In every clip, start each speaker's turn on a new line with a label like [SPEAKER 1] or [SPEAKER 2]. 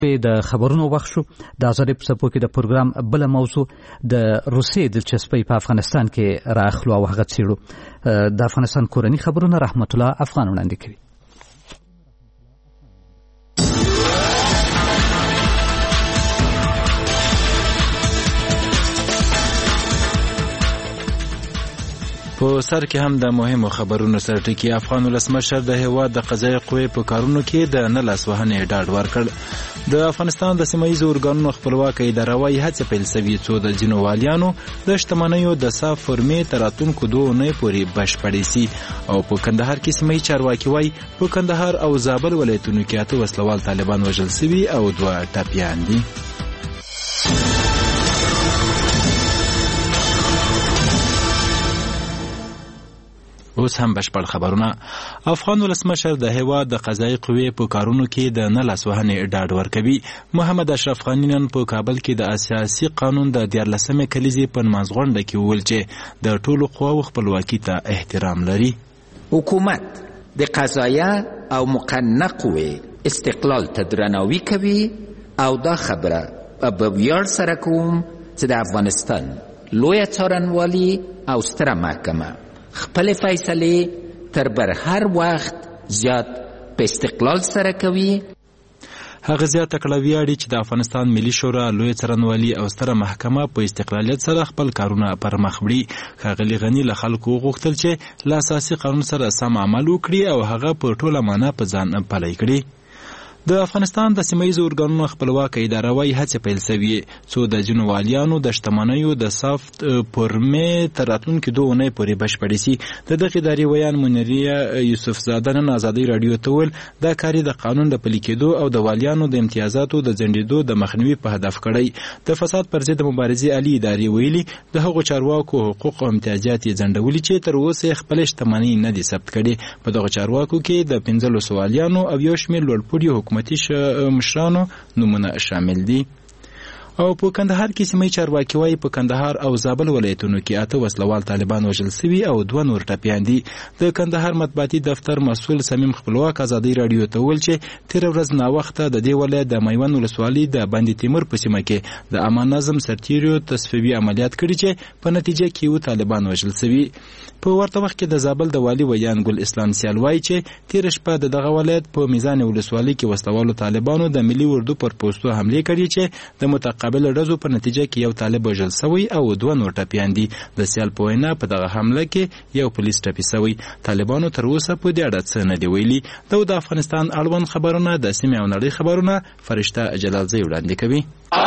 [SPEAKER 1] د خبرونو وخت شو. د آزادۍ په څپو کې د پروګرام بل موضوع د روسیې دلچسپۍ په افغانستان کې راخلو او هغه څیړو. د افغانستان کورنی خبرونه رحمت الله افغان وړاندې کوي.
[SPEAKER 2] په سر کې هم د مهمو خبرونو سره ټکی. افغان ولسمشر د هیواد د قضایي قوې په کارونو کې د نه لاس وهنې ډاډ ورکړ. د افغانستان د سیمه ییزو ارګانونو خپلواکه اداره وايي هڅې پیل شوې څو د ځینو والیانو د شتمنیو د صاف فورمې تر راتلونکو 2 اونۍ پورې بشپړې شي. او په کندهار کې سیمه ییز چارواکي وايي په کندهار او زابل ولایتونو کې 8 وسلوال طالبان وژل شوي او 2 ټپیان دي. اوس هم بشپړ خبرونه. افغان ولسمشر د هیواد د قضایي قوې په کارونو کې د نه لاس وهنې ډاډ ورکوي. محمد اشرف غني نن په کابل کې د اساسي قانون د 14مې کلیزې په نمازغونډه کې وویل چې د ټولو قواو خپلواکي ته احترام لري.
[SPEAKER 3] حکومت د قضایه او مقننه قوې استقلال ته درناوي کوي او دا خبره په ویاړ سره کوم چې د افغانستان لویه څارنوالي او ستره محکمه خپل فیصله تر بر هر وخت زیات په استقلال سره کوي.
[SPEAKER 2] هغه زیاته کړه ویاړي چې د افغانستان ملي شورا لوی څارنوالي او ستره محکمه په استقلالیت سره خپل کارونه پر مخ وړي. ښاغلي غني له خلکو وغوښتل چې له اساسي قانون سره سم عمل وکړي او هغه په ټوله معنا په ځان پلی کړي. د افغانستان د سیمه ییزو ارګانونو خپلواکه اداره وايي هڅې پیل شوې څو د ځینو والیانو د شتمنیو د سافت فورمې تر راتلونکي 2 اونۍ پورې بشپړې شي. د دغې ادارې ویان منیریه یوسفزاده نن ازادۍ راډیو ته وویل دا کار د قانون د پلي کېدو او د والیانو د امتیازاتو د ځنډېدو د مخنیوي په هدف کړی. د فساد پر ضد مبارزې عالي ادارې ویلي د هغو چارواکو حقوق او امتیازات یې ځنډولي چې تر اوسه خپل شتمنۍ نه دي ثبت کړي. په دغو چارواکو کې د 15 والیانو او یو شمېر لوړپوړي حکومتي مشرانو نومونه شامل دي. او په کندهار کې سیمه چارواکي وايي په کندهار او زابل ولایتونو کې 8 وسلوال طالبان وژل شوي او 2 نور ټپیان دي. د کندهار مطبوعاتي دفتر مسؤل صمیم خپلواک ازادۍ راډیو ته وویل چې تیر ورځ ناوخته د دې ولایت د میوند ولسوالۍ د بند تیمور په سیمه کې د امان نظم سرتیرو تصفیوي عملیات کړي چې په نتیجه کې یو طالبان وژل شوي. په ورته وخت کې د زابل د والی ویان ګل اسلام سیال وايي چې تیر شپه دغه ولایت په میزان ولسوالۍ کې وسلوالو طالبانو د ملي اردو پر پوسټو حمله کړې چې د متقابل ډزو په نتیجه کې یو طالب وژل شوی او 2 نور ټپیان دي. د سیال په وینا په دغه حمله کې یو پولیس ټپي شوی. طالبانو تر اوسه په دې اړه څه نه دی ویلي. د افغانستان اړوند خبرونه د سیمې او نړۍ خبرونه فرشته جلالزی وړاندې کوي.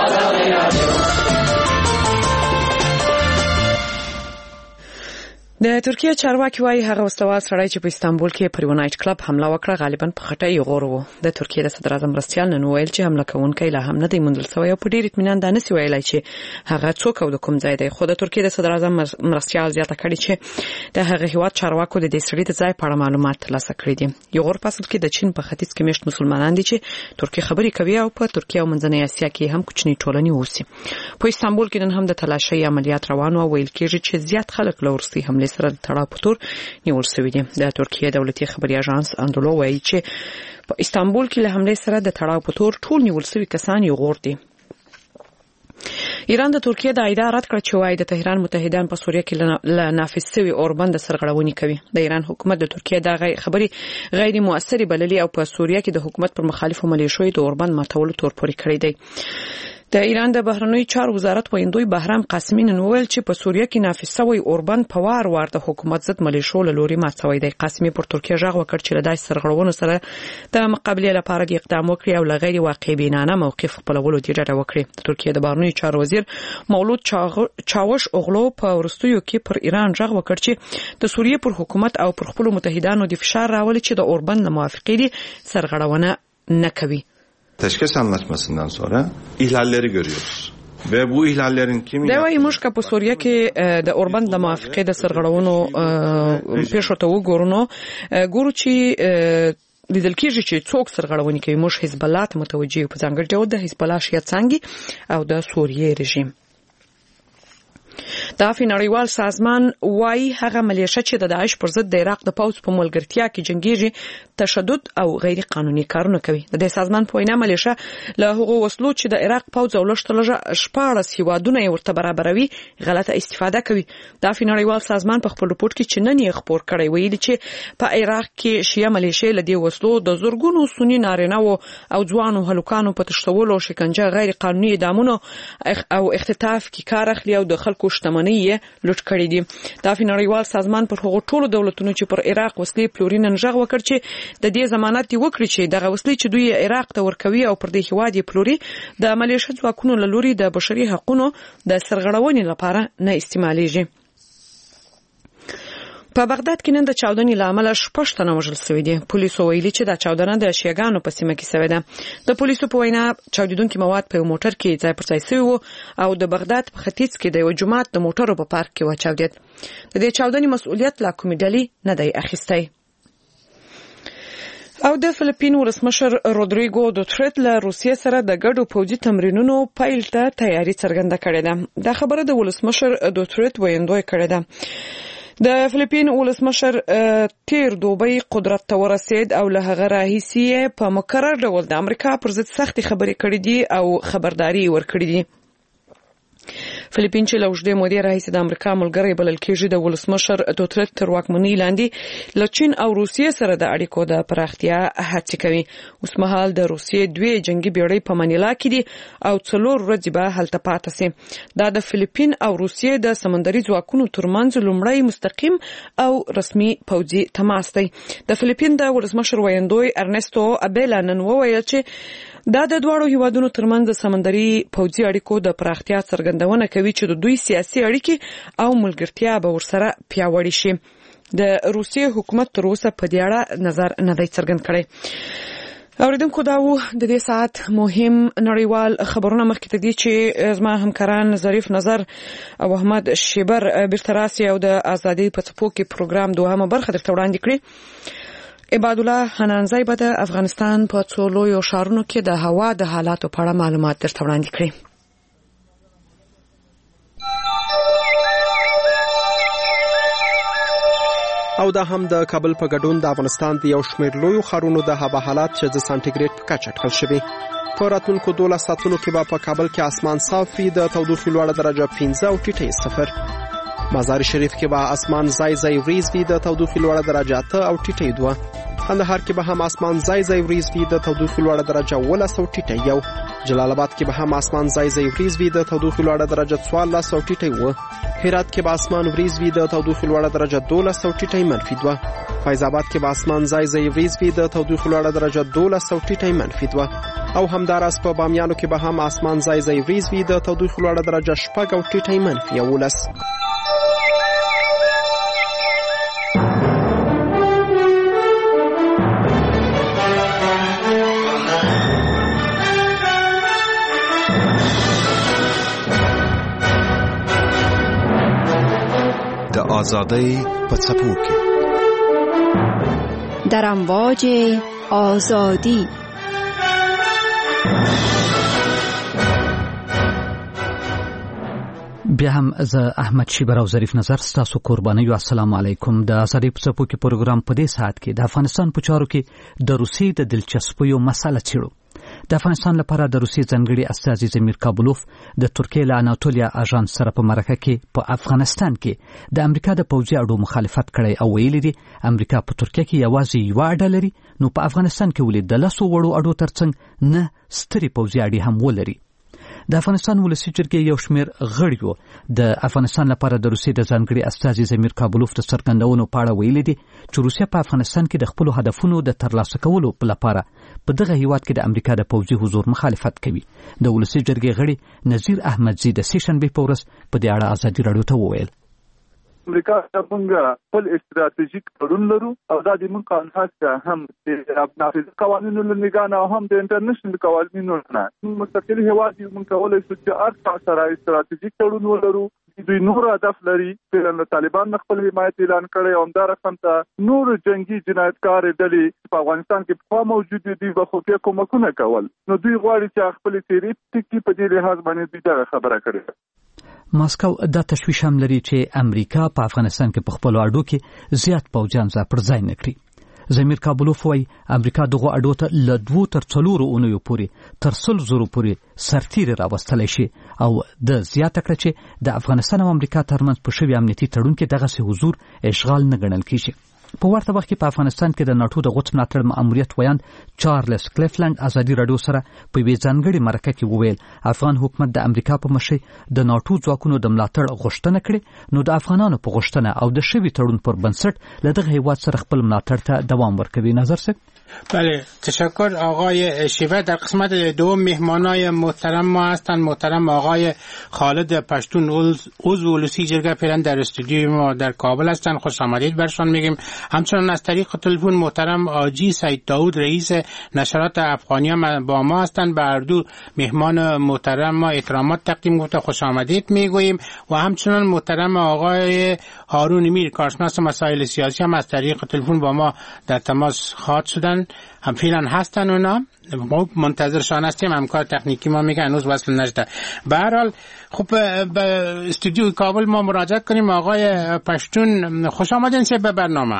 [SPEAKER 4] د ترکیه چارواکي وايي هغه وسلوال سړی چې په استانبول کې پر یو نایټ کلب حمله وکړه غالبا په خټه یې غور وو. د ترکیه د صدر اعظم مرستیال نن ویل چې حمله کوونکی لا هم نه دی موندل شوی او په ډېر اطمینان دا نشي ویلای چې هغه څوک او د کوم ځای دی. خو د ترکیه د صدر اعظم مرستیال زیاته کړي چې د هغه هیواد چارواکو د دې سړي د ځای په اړه معلومات ترلاسه کړي دي. یو غور پاسل کې د چین په ختیځ کې مشت مسلمانان دي چې ترکیه خبري کوي او په ترکیه او منځنۍ اسیا کې هم کوچني ټولنې اوسي. په استانبول کې نن هم د تلاشي عملیات روان او ویل کېږي چې زیات خلک له ورسي حمله سره تړاو پتور نیول شوی دی. د ترکیه دولتي خبري اژانس اندولو وایي چې په استانبول کې له حمله سره د تړاو پتور ټول نیول شوی کسان یو غور دي. ایران د ترکیه د ایدا رد کړ چې وايي د تهران متحدان په سوریه کې له نافذ شوی اوربند سرغړونې کوي. د ایران حکومت د ترکیه د خبري غیر موثرې بللي او په سوریه کې د حکومت پر مخالفو ملیشو د اوربند ماتولو تور پورې کړی دی. د ایران د بهرنیو چارو وزارت ویندوی بهرام قاسمی نن وویل چې په سوریه کې نافذ شوی اوربند په وار د حکومت ضد ملیشو له لوري مات شوی دی. قاسمی پر ترکیه ژغ وکړ چې له داسې سرغړونو سره د مقابله لپاره د اقدام وکړي او له غیر واقع بینانه موقف خپلولو دی ډډه وکړي. د ترکیه د بهرنیو چارو وزیر مولود چاوش اوغلو په ورستیو کې پر ایران ژغ وکړ چې د سوریه پر حکومت او پر خپل متحدانو د فشار راولي چې د اوربند له موافقې دي سرغړونه نه کوي.
[SPEAKER 5] Teşkil anlaşmasından sonra ihlalleri görüyoruz. Ve bu ihlallerin kimi
[SPEAKER 4] دا وايي موږ په سوریه کې د اوربند د موافقې د سرغړونو پیښو ته وګورو ګورو چې لیدل کېږي چې څوک سرغړونې کوي. موږ حزب الله ته متوجه په ځانګړي ډول د حزب الله شیا څنګه او د سوریې رژیم. د نړیوال سازمان وايي هغه ملیشه چې د داعش پر ضد د عراق د پوځ په ملګرتیا کې جنگيږي تشدد او غیر قانوني کارونه کوي. د سازمان په وینا ملیشه له هغو وسلو چې د عراق پوځ او لږ 14 هیوادونه ورته برابروي غلطه استفاده کوي. د نړیوال سازمان په خپل رپورت کې چې نن یې خبر کړی ویلي چې په عراق کې شیعه ملیشه له دې وسلو د زورګونو سنی نارینه او ځوانو هلکانو په تشتولو شکنجه غیر قانوني اعدامونو او اختطاف کې کار اخلي او د خلکو شتمنۍ لوټ کړې دي. د نړیوال سازمان پر هغو ټولو دولتونو چې پر عراق وسلې پلوري نن غږ وکړ چې د دې ضمانت وکړي چې دغه وسلې چې دوی عراق ته ورکوي او پر دې هیواد پلوري د ملیشه ځواکونو له لوري د بشري حقوقو د سرغړونې لپاره نه استعمالېږي. په بغداد کې نن د چاودنې لامل شپږ وژل شوي دي. پولیسو ویلي چې دا چاودنه د شیعاګانو په سیمه کې شوې ده. د پولیسو په وینا چاودیدونکي مواد په موټر کې ځای پر ځای شوي وو او د بغداد په ختیځ کې د یو جومات د موټرو په پارک کې وچاودید. د دې چاودنې مسؤلیت لا کومې ډلې نه دی اخیستی. او د فلیپین ولسمشر رودریګو دوترت له روسیې سره د ګډو پوځي تمرینونو پیل ته تیاری څرګنده کړې ده. دا خبره د ولسمشر دوترت ویندوی کړې ده. د فلیپین ولسمشر تیر دوبۍ قدرت ته ورسید او له هغه راهیسې په مکرر ډول د امریکا پر ضد سختې خبرې کړې دي او خبرداري ورکړې دي. فلیپین چې له اوږدې مودې راهیسې د امریکا ملګری بلل کېږي د ولسمشر دوترت تر واکمنۍ لاندې له چین او روسیې سره د اړیکو د پراختیا هڅې کوي. اوس مهال د روسیې 2 جنگي بیړۍ په منیلا کې دي او 4 ورځې به هلته پاتې سي. دا د فلیپین او روسیې د سمندري ځواکونو ترمنځ لومړی مستقیم او رسمي پوځي تماس دی. د فلیپین د ولسمشر ویندوی ارنستو ابیلا نن وویل چې دا د دواړو هیوادونو ترمنځ د سمندري پوځي اړیکو د پراختیا څرګندونه کوي چې د دوی سیاسي اړیکې او ملګرتیا به ورسره پیاوړې شي. د روسیې حکومت تر اوسه په دې اړه نظر نه دی څرګند کړی. اوریدونکو دا وو د دې ساعت مهم نړیوال خبرونه. مخکې ته دي چې زما همکاران ظریف نظر او احمد شیبر بیرته راسي او د ازادي په څپو کې پروګرام دوهمه برخه درته وړاندې کړي. عباد الله حنانزی به د افغانستان په څو لویو ښارونو کې د هوا د حالاتو په اړه معلومات درته وړاندې کړي.
[SPEAKER 6] او دا هم د کابل په ګډون د افغانستان د یو شمېر لویو ښارونو د هوا حالات چې د سانتیګریډ په کچه اټکل شوي. په راتلونکو 12 ساعتونو کې به په کابل کې اسمان صاف وي، د تودوخې لوړه درجه 15 او ټیټه 0. مزار شریف کې به اسمان ځای ځای وریځ وي، د تودوخې لوړه درجه 8 او ټیټه 2. کندهار کې به هم اسمان ځای ځای وریځ وي، د تودوخې لوړه درجه 12 او ټیټه 1. جلال آباد کې به هم اسمان ځای ځای وریځ وي، د تودوخې لوړه درجه 14 او ټیټه 1. هرات کې به اسمان وریځ وي، د تودوخې لوړه درجه 12 او ټیټه -2. فیض آباد کې به اسمان ځای ځای وریځ وي، د تودوخې لوړه درجه 12 او ټیټه -2. او همداراز په بامیانو کې به هم اسمان ځای ځای وریځ وي، د تودوخې لوړه درجه 4 او ټیټه -11.
[SPEAKER 7] د آزادۍ په څپو کې
[SPEAKER 8] در امواج آزادی.
[SPEAKER 1] بیا هم زه احمد شیبر او ظریف نظر ستاسو قرباني. السلام علیکم. د آزادۍ په څپو کې پروګرام په دې ساعت کې د افغانستان په چارو کې د روسیې د دلچسپیو مسله څیړو. د افغانستان لپاره د روسیې ځانګړي استازي زمیر کابلوف د ترکیې له اناتولیا اژانس سره په مرکه کې په افغانستان کې د امریکا د پوځي اډو مخالفت کړی او ویلي دي امریکا په ترکیې کې یوازې یو اډه لري، نو په افغانستان کې ولې د 10 وړو اډو ترڅنګ نه ستري پوځي اډې هم ولري. د افغانستان ولسی جرګې یو شمېر غړیو د افغانستان لپاره د روسیې د ځانګړي استازي زمیر کابلوف د څرګندونو په اړه ویلي دي چې روسیه په افغانستان کې د خپل هدفونو د ترلاسه کولو لپاره په دغه هیواد کې د امریکا د پوځي حضور مخالفت کوي. د ولسی جرګې غړي نذیر احمدزی د سیشنبه په ورځ په دې اړه ازادي رادیو ته وویل
[SPEAKER 9] امریکا څنګه خپل استراتیژیک تړون لرو او دا د موږ قانون هڅه هم د نافذ قوانینو له نگاه او هم د انټرنیشنل قوانینو نه مستقل هیواد یو موږ کولای شو چې ارڅ سره استراتیژیک تړون ولرو. دوی نور هدف لري چې طالبان خپل حمایت اعلان کړي او همدا رقم ته نور جنگي جنایتکار ډلې په افغانستان کې په موجود دي په خو کومکونه کول، نو دوی غواړي چې خپل تیری ټکی په دې لحاظ باندې دا خبره کړي.
[SPEAKER 1] ماسکو دا تشویش هم لري چې امریکا په افغانستان کې په خپل اډو کې زیات پوځیان پر ځای نه کړي. زمیر کابلوف وایي امریکا دغه اډو ته له 2 تر 4 اونیو پورې تر 100 پورې سرتیري راوستلی شي او د زیاته کړه چې د افغانستان او امریکا ترمنځ په شوي امنیتي تړون کې دغه حضور اشغال نه ګڼل کیږي. په ورته وخت کې په افغانستان کې د ناتو د غوڅ ملاتړ مأموریت ویاند چارلز کلیفلند ازادي رادیو سره په یوې ځانګړې مرکه کې وویل افغان حکومت د امریکا په مشرۍ د ناتو ځواکونو د ملاتړ غوښتنه کړې، نو د افغانانو په غوښتنه او د شوي تړون پر بنسټ له دغه هیواد سره خپل ملاتړ ته دوام ورکوي. نظر صاحب.
[SPEAKER 10] بله، تشکر آقای شیوه. در قسمت دوم مهمانای محترم ما هستند محترم آقای خالد پشتون عضو اولوسی جرگه پیران در استودیوی ما در کابل هستند. خوش آمدید برشان میگیم. همچنان از طریق تلفن محترم آجی سید داود رئیس نشرات افغانیه با ما هستند. به هر دو مهمان محترم ما احترامات تقدیم گفته خوش آمدید میگوییم و همچنان محترم آقای هارون میر کارشناس مسائل سیاسی هم از طریق تلفن با ما در تماس خواهد شدند. هم فعلا هستن اونا، ما منتظرشان هستیم. همکار تکنیکی ما میگه هنوز وصل نشده. به هر حال خب به استودیو کابل ما مراجعه کنیم. آقای پشتون خوش آمدین به برنامه.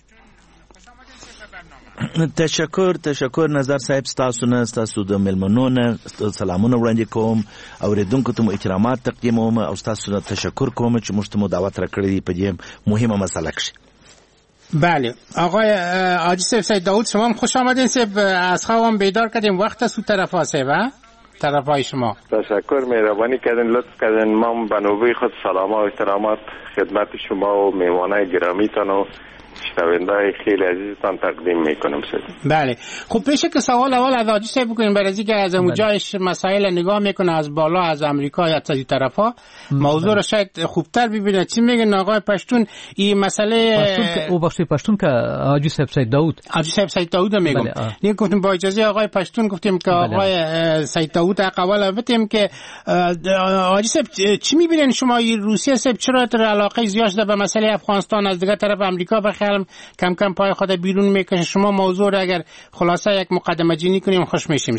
[SPEAKER 11] تشکر نظر صاحب. ستاسو د ملمنو نه سلامونه وړاندې کوم، اوریدونکو ته مو احترامات تقدیموم او ستاسو تشکر کوم چې موږ ته مو دعوت راکړی په دې مهمه مسله کې.
[SPEAKER 10] بله آقای آجی سید داود شما هم خوش آمدین. از خوابم بیدار کردیم، وقت از تو طرف ها طرفای شما.
[SPEAKER 12] تشکر، مهربانی کردین، لطف کردین. ما به نوبه خود سلام و احترامات خدمت شما و میوانای گرامیتان و شنونده‌های خیلی عزیزتان تقدیم میکنم.
[SPEAKER 10] بله خب پیش که سوال اول از آجی صاحب بکنیم، برای اینکه از اونجاش مسائل نگاه میکنه از بالا از امریکا یا از این طرفا موضوع رو شاید خوبتر ببینه. چی میگن آقای پشتون این مسئله
[SPEAKER 1] پشتون که آجی صاحب سید داود میگم. دیگه گفتیم با اجازه آقای پشتون گفتیم که آقای سید داود اول گفتیم که آجی صاحب چی میبینین شما روسیه صاحب چرا علاقه زیاد به مسئله افغانستان از دیگه طرف امریکا بخیر کم کم پای خود بیرون میکشه؟ شما موضوع را اگر خلاصه یک مقدمه جینی کنیم خوش میشیم.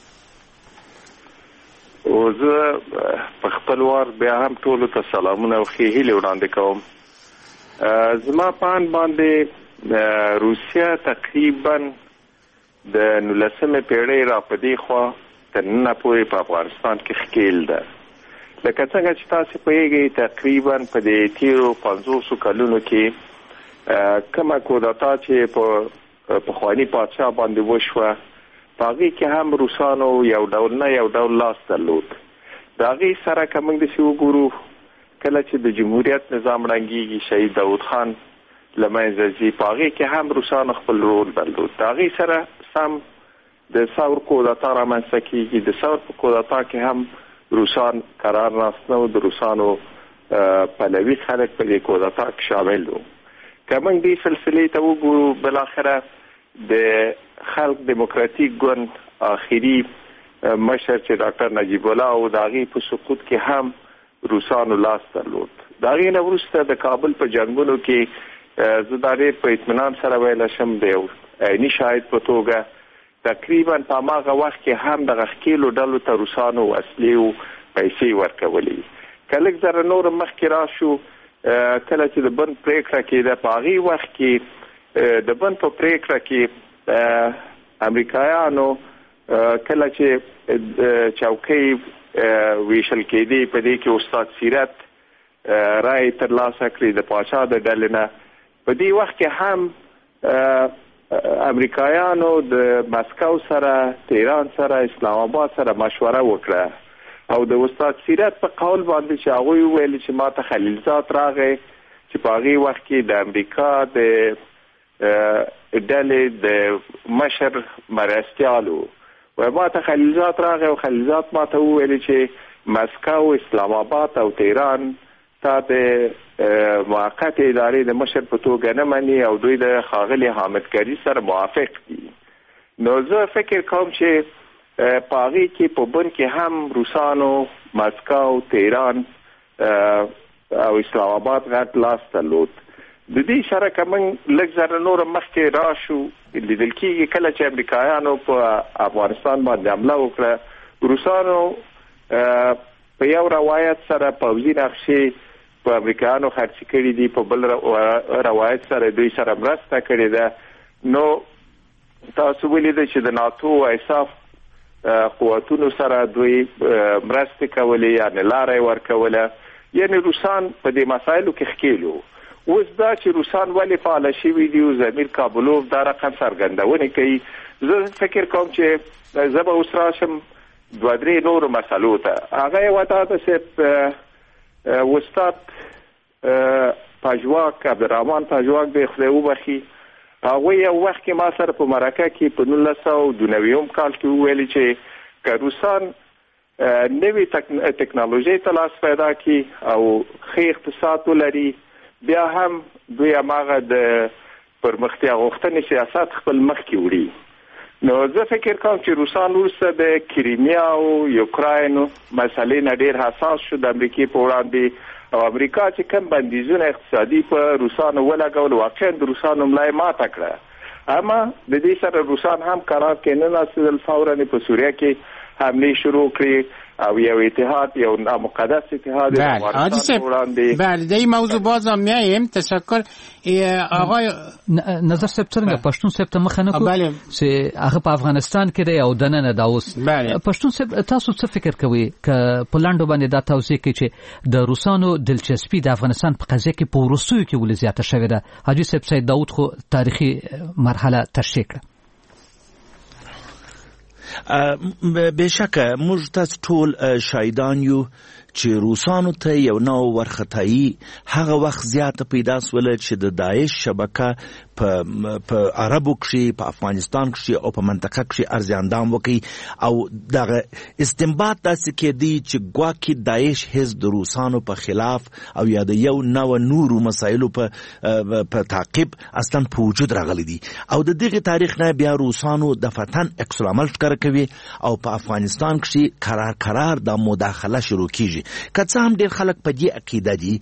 [SPEAKER 12] زه په خپل وار بیا هم ټولو ته سلامونه او ښې هیلې وړاندې کوم. زما په اند باندې روسیه تقریبا د 19مې پیړۍ را په دې خوا تر ننه پورې په افغانستان کې ښکېل ده. لکه څنګه چې تاسې پوهېږئ تقریبا په دې تېرو 500 کلونو کې کومه کودتا چې په پخواني پادشاه باندې وشوه په هغې کې هم روسانو یو ډول نه یو ډول لاس درلود. د هغې سره که موږ داسې وګورو کله چې د جمهوریت نظام ړنګېږي شهید داود خان له منځه ځي په هغې کې هم روسانو خپل رول درلود. د هغې سره سم د ثور کودتا رامنځته کېږي. د ثور په کودتا کې هم روسان قرار ناست نه و، د روسانو پلوي خلک په دې کودتا کې شامل وو. که موږ دې سلسلې ته وګورو بالاخره د خلق دموکراتیک ګوند آخري مشر چې ډاکټر نجیب الله او د هغې په سقوط کې هم روسانو لاس درلود. د هغې نه وروسته د کابل په جنګونو کې زه دا ډېر په اطمینان سره ویلی شم د یو عیني شاهد په توګه تقریبا په هماغه وخت کې هم دغه ښکېلو ډلو ته روسانو وسلې او پیسې ورکولې. که لږ ذره نور مخکې راشو کله چې د بند پریکړه کېده په هغې وخت کې د بند په پریکړه کې امریکایانو کله چې چوکۍ ویشل کېدې په دې کې استاد سیرت رای ترلاسه کړې د پاچا د ډلې نه. په دې وخت کې هم امریکایانو د مسکو سره، تهران سره، اسلام آباد سره مشوره وکړه او د استاد سیرت په قول باندې چې هغوی وویل چې ما ته خلیلزاد راغی چې په هغې وخت کې د امریکا د ډلې د مشر مرستیال و ما ته خلیلزاد راغی او خلیلزاد ما ته وویل چې مسکو، اسلام آباد او تهران تا د موقت ادارې د مشر په توګه نه مني او دوی د ښاغلي حامد کرزي سره موافق دي. نو زه فکر کوم چې په هغې کې په بن کې هم روسانو مسکو، تهران او اسلام آباد غټ لاس درلود. د دې سره که موږ لږ ذره نور مخکې راشو لیدل کېږي کله چې امریکایانو په افغانستان باندې حمله وکړه روسانو په په یو روایت سره پوځي نقشې په امریکایانو خرڅ کړي دي، په بل روایت سره دوی سره مرسته کړې ده. نو تاسو ولیدئ چې د ناتو او ایساف قوتونو سره دوی مرستې کولې، یعنې لاره یې ورکوله، یعنې روسان په دې مسایلو کې ښکېل وو. اوس دا چې روسان ولې فعاله شوي دي، زمیر کابلوف دا رقم څرګندونې کوي. زه فکر کوم چې زه به اوس راشم 2-3 نورو مسلو ته. هغه یوه دا ده چې استاد پژواک، عبدالرحمن پژواک دی خدای وبخي، هغوی یو وخت کې ما سره په مرکه کې په 1992 کال کې وویل چې که روسان نوې ټکنالوژۍ ته لاس پیدا کړي او ښه اقتصاد ولري، بیا هم دوی هماغه د پرمختیا غوښتنې سیاست خپل مخکې وړي. نو زه فکر کوم چې روسان وروسته د کریمیا او یوکراین مسلې نه ډېر حساس شو د امریکې په وړاندې، او امریکا چې کوم بندیزونه اقتصادي په روسانو ولګول، واقعا د روسانو ملا یې ماته کړه. اما د دې سره روسان هم قرار کې نه ناستدل، فورا په سوریه کې حمله شروع کړې او یو اتحاد، یو نامقدس اتحاد
[SPEAKER 10] بله در این موضوع باز هم میاییم. تشکر آقای
[SPEAKER 1] نظر صاحب څنګه پښتون صاحب ته مخه نه کوو چې هغه په افغانستان کې دی او دننه دا اوس پښتون صاحب تاسو څه فکر کوئ که په لاندو باندې دا توضیح کوي چې د روسانو دلچسپي د افغانستان په قضیه کې په وروستیو کې ولې زیاته شوې ده؟ حاجي صاحب سید داود خو تاریخي مرحله تشریح کړه.
[SPEAKER 11] بېشکه موږ تاسو ټول شاهدان یو چې روسانو ته یو نوع ورختایي هغه وخت زیاته پیدا سوله چې د داعش شبکه په عربو کښې، په افغانستان کښې او په منطقه کښې ارز اندام وکړي، او دغه استنباط داسې کېدی چې ګواکې داعش حزب د روسانو په خلاف او یا د یو نوع نورو مسایلو په تعقیب اصلا په وجود راغلی دي، او د دغه تاریخ نه بیا روسانو دفعتاً عکس العمل ښکاره کوي او په افغانستان کښې قرار د مداخله شروع کیږي. که څه هم ډېر خلک په دې عقیده دي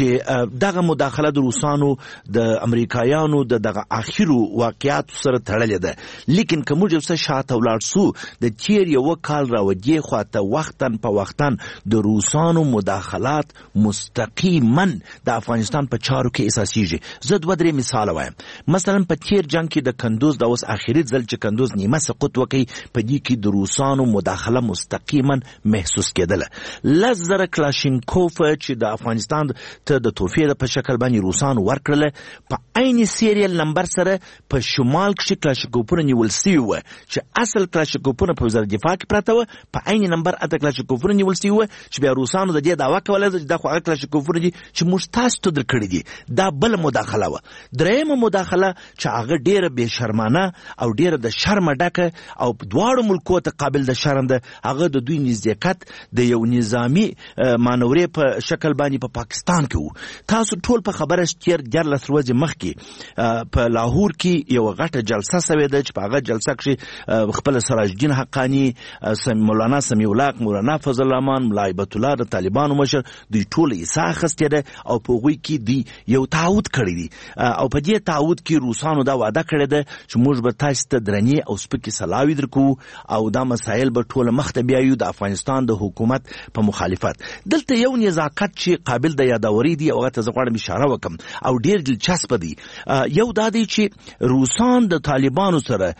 [SPEAKER 11] چې دغه مداخله د روسانو د امریکایانو د دغه آخرو واقعاتو سره تړلې ده، لیکن که موږ یو څه شاته ولاړ سو د تیر یوه کال راودې خواته وختاً په وختاً د روسانو مداخلات مستقیما د افغانستان په چارو کې اساسیږي. زه 2-3 مثال وایم. مثلا په تیر جنگ کې د کندوز د اوس آخري ځل چې کندوز نیمه سقوط وکړي، په دې کې د روسانو مداخله مستقیما محسوس کېدله. 10,000 کلاشینکوف چې د افغانستان ته د تحفې په شکل باندې روسانو ورکړله، په عین سیریل نمبر سره په شمال کې کلاشینکوفونه نیول سوي وو چې اصل کلاشینکوفونه په وزارت دفاع کې پراته وو، په عین نمبر اته کلاشینکوفونه نیول سوي وو چې بیا روسانو د دې دعوا کوله چې دا خو هغه کلاشینکوفونه دي چې موږ تاسو ته درکړي دي. دا بل مداخله وه. درېیمه مداخله چې هغه ډېره بې شرمانه او ډېره د شرمه ډکه او دواړو ملکو ته قابل د شرم ده، هغه د دوی نزدېکت د یو نظامي مانورې په شکل باندې په پاکستان کې وو. تاسو ټول په خبره تیر 14 ورځې مخکې په لاهور کې یو غټه جلسه سوې ده چې په هغه جلسه کې خپل سراج الدین حقانی، مولانا سمیع الله، مولانا فضل الرحمن، ملا هیبت الله د طالبانو مشر، دوی ټول حصه اخیستې ده او په هغوی کې دوی یو تعهد کړی دي، او په دې تعهد کې روسانو دا وعده کړې ده چې موږ به تاسو ته درنې او سپکې سلاوي درکو او دا مسایل به ټول مخته بیایو د افغانستان د حکومت په مخالفت. دلته یو نزاکت چې قابل د یادوري دی او ته زه غواړم اشاره وکم او ډیر دلچسپ دی. یو دا دی چې روسان د طالبانو سره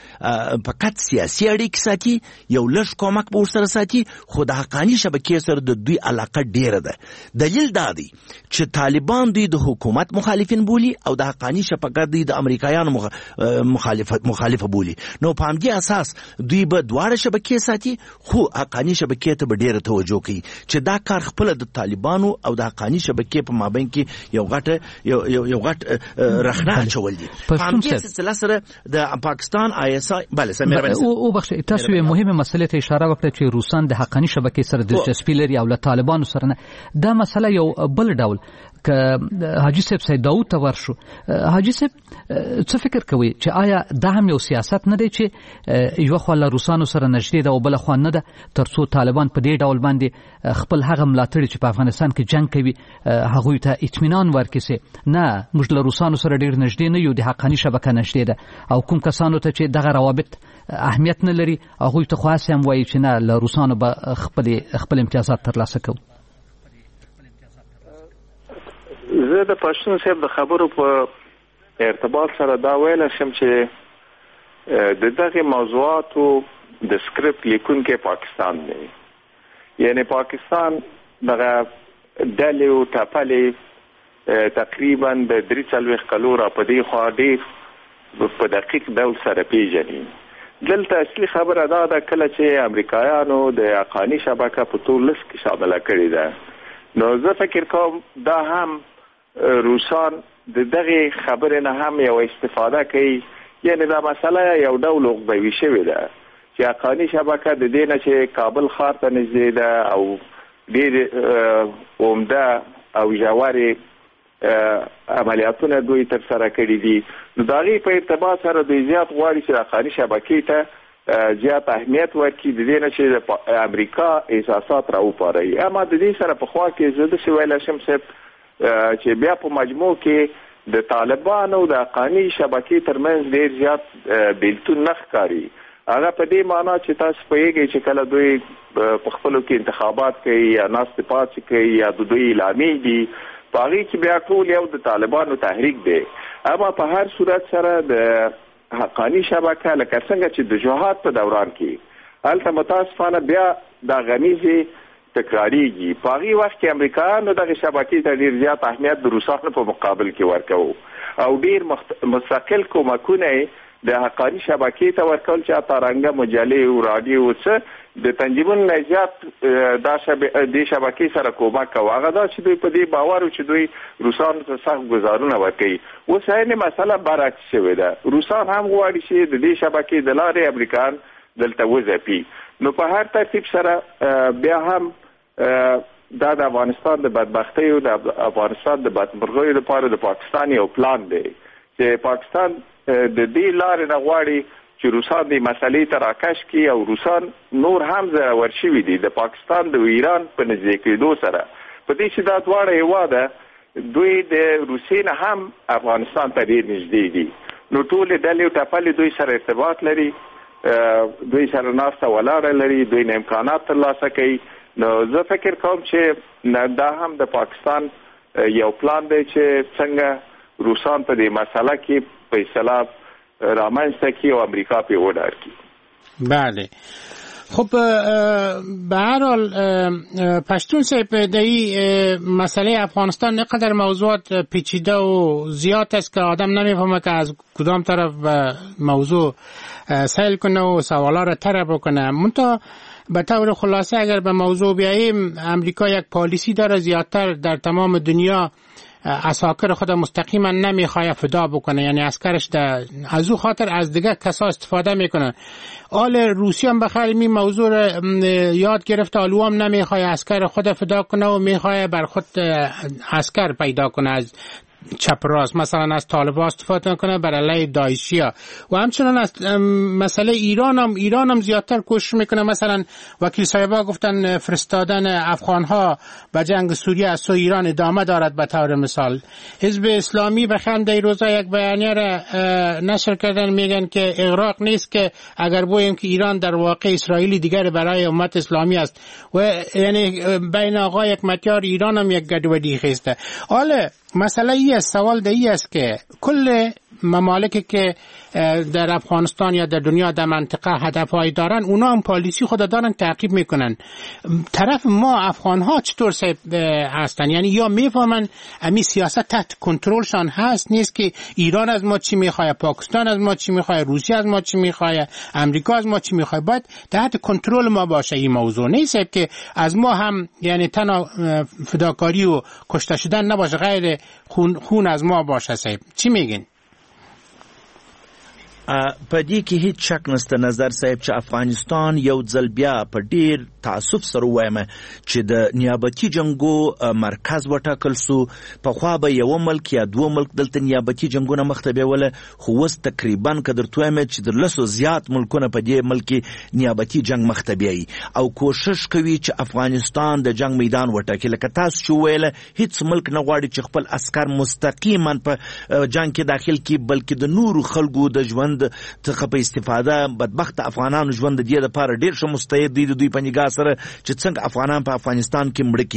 [SPEAKER 11] فقط سیاسي اړیکې ساتي، یو لږ کومک به ورسره ساتي، خو د حقاني شبکې سره د دوی علاقه ډیره ده. دلیل دا دی چې طالبان دوی د حکومت مخالفین بولي او د حقاني شبکه دوی د امریکایانو مخالفه بولي. نو په همدې اساس دوی به دواړه شبکې ساتي، خو حقاني شبکې ته به ډیره توجه کوي چې دا کار خپل د طالبانو او د حقاني شبکې په مابین کې یو غټ رخنه اچول دي. په همدې سلسله سره د پاکستان ISI بله سمیر
[SPEAKER 1] او بخښه تاسو یو مهمه مسله ته اشاره وکړه چې روسان د حقاني شبکې سره دلچسپي لري او له طالبانو سره نه. دا مسله یو بل ډول که حاجی صاحب سید داوود ته ورشو حاجی صاحب څه فکر کوي چې آیا دا هم یو سیاست نه دی چې یو خو له روسانو سره نږدې ده او بل خو نه ده ترڅو طالبان په دې ډول باندې خپل هغه ملاتړي چې په افغانستان کې جنگ کوي هغوی ته اطمینان ورکړي نه موږ له روسانو سره ډیر نږدې نه یو د حقاني شبکه نږدې ده او کوم کسانو ته چې دغه روابط اهمیت نه لري هغوی ته خاص هم وایي چې نه له روسانو به خپل امتیازات ترلاسه کوو.
[SPEAKER 12] زه د پښتون صاحب د خبرو په ارتباط سره دا ویل شم چې د دغه موضوعاتو د سکرپټ لیکونکي پاکستان دی. یعنی پاکستان دغه ډلې او ټاپلې تقریبا د 43 کلو را په دې خوا ډېر په دقیق ډول سره پیژني. دلته اصلي خبره دا ده کله چې امریکایانو د حقاني شبکه په ټول لس کې شامله کړې ده نو زه فکر کوم دا هم روسان د دغه خبرې نه هم یو استفاده کوي. یعنی دا مسله یو ډول غوبوي شوې ده چې حقاني شبکه د دې نه چې کابل ښار ته نږدې ده او ډېر عمده او ژورې عملیاتونه دوی تر سره کړي دي. نو د هغې په ارتباط سره دوی زیات غواړي چې حقاني شبکې ته زیات اهمیت ورکړي د دې نه چې د امریکا احساسات راوپاروي. اما د دې سره پخوا کې زه داسې ویلی شم صاحب چې بیا په مجموع کې د طالبانو د حقاني شبکې ترمنځ ډېر زیات بیلتون نه ښکاري. هغه په دې معنا چې تاسو پوهیږئ چې کله دوی په خپلو کې انتخابات کوي یا ناستې پاتې کوي یا د دوی اعلامې دي په هغې کې بیا ټول یو د طالبانو تحریک دی. اما په هر صورت سره د حقاني شبکه لکه څنګه چې د جهاد په دوران کې هلته متاسفانه بیا دا غمیزې تکراریږي. په هغې وخت کې امریکایانو دغه شبکې ته ډېر زیات اهمیت د روسانو په مقابل کې ورکوو او ډېر مستقل کومکونه د حقاني شبکې ته ورکول چې اتارنګه مجلې او راډیو څه د تنظیمونو نه زیات د شبکې سره کومک کوي. هغه دا چې دوی په دې باور چې دوی روسانو ته سخت ګزارونه ورکوي. اوس یې مسله برعکس شوې ده. روسان هم غواړي چې د دې شبکې د لارې امریکایان دلته وځپي. نو په هر ترتیب سره بیا هم دا د افغانستان د بدبختۍ او د افغانستان د بدمرغیو لپاره د پاکستان یو پلان دی چې پاکستان د دې لارې نه غواړي چې روسان دې مسلې ته راکش کړي او روسان نور هم زړور شوي دي د پاکستان د ایران په نږدې کېدو سره. په دې چې دا دواړه هېواد دوی د روسیې نه هم افغانستان ته ډېر نږدې دي. نو ټولې ډلې او ټپلې دوی سره ارتباط لري، دوی سره ناسته ولاړه لري، دوی نه امکانات ترلاسه کوي. نو زه فکر کوم چې دا هم د پاکستان یو پلان دی چې څنګه روسان په دې مسله کې فیصله رامنځته کړي او امریکا پرې وډار کړي.
[SPEAKER 10] بله خب به هر حال پشتون صاحب در این مسئله افغانستان نقدر موضوعات پیچیده و زیاد است که آدم نمیفهمه که از کدام طرف موضوع سیل کنه و سوالا را طرح بکنه. منتها به طور خلاصه اگر به موضوع بیاییم امریکا یک پالیسی داره زیادتر در تمام دنیا عساکر خود مستقیما نمیخواد فدا بکنه، یعنی عسکرش از او خاطر از دیگه کسا استفاده میکنن. آل روسیه هم بخیر می موضوع یاد گرفته، آلو هم نمیخواد عسکر خود فدا کنه و میخواد بر خود عسکر پیدا کنه از چپ راست، مثلا از طالبان استفاده کنه بر علیه داعشیا. و همچنان از مسئله ایران هم زیادتر کوشش میکنه. مثلا وکیل صاحبا گفتن فرستادن افغانها به جنگ سوریه از سوی ایران ادامه دارد. به طور مثال حزب اسلامی بخند در روزا یک بیانیه را نشر کردن، میگن که اغراق نیست که اگر بویم که ایران در واقع اسرائیلی دیگر برای امت اسلامی است. و یعنی بین آقا یک متیار ایران هم یک گدودی خیسته. حالا مسئله ای است، سوال ده ای است که کل ممالکی که در افغانستان یا در دنیا در منطقه هدفهایی دارن اونا هم پالیسی خود دارن تعقیب میکنن. طرف ما افغان ها چطور هستن؟ یعنی یا میفهمن امی سیاست تحت کنترلشان هست نیست که ایران از ما چی میخواه، پاکستان از ما چی میخواه، روسیه از ما چی میخواه، امریکا از ما چی میخواه. باید تحت کنترل ما باشه این موضوع، نیست که از ما هم یعنی تنها فداکاری و کشته شدن نباشه، غیر خون از ما باشه. صاحب چی میگین؟
[SPEAKER 11] په دې کې هیڅ شک نشته نظر صاحب چې افغانستان یو ځل بیا په ډیر تعصب سره وایم چې د نیابتي جنگو مرکز وټاکل سو په خوا به یو ملک یا دوه ملک دلته نیابتي جنگونه مخته بیوله خو وس تقریبا قدر تویم چې د لسو زیات ملکونه په دې ملک نیابتي جنگ مخته بیایي او کوشش کوي چې افغانستان د جنگ میدان وټاکي لکه تاسو چې ویل هیڅ ملک نه غواړي چې خپل عسكر مستقیما په جنگ کې داخل کی بلکې د نورو خلکو د ژوند څخه په استفاده بدبخت افغانانو ژوند د دې لپاره ډیر ښه مستعد دي دوی په نگاه سره چې څنګه افغانان په افغانستان کې مړ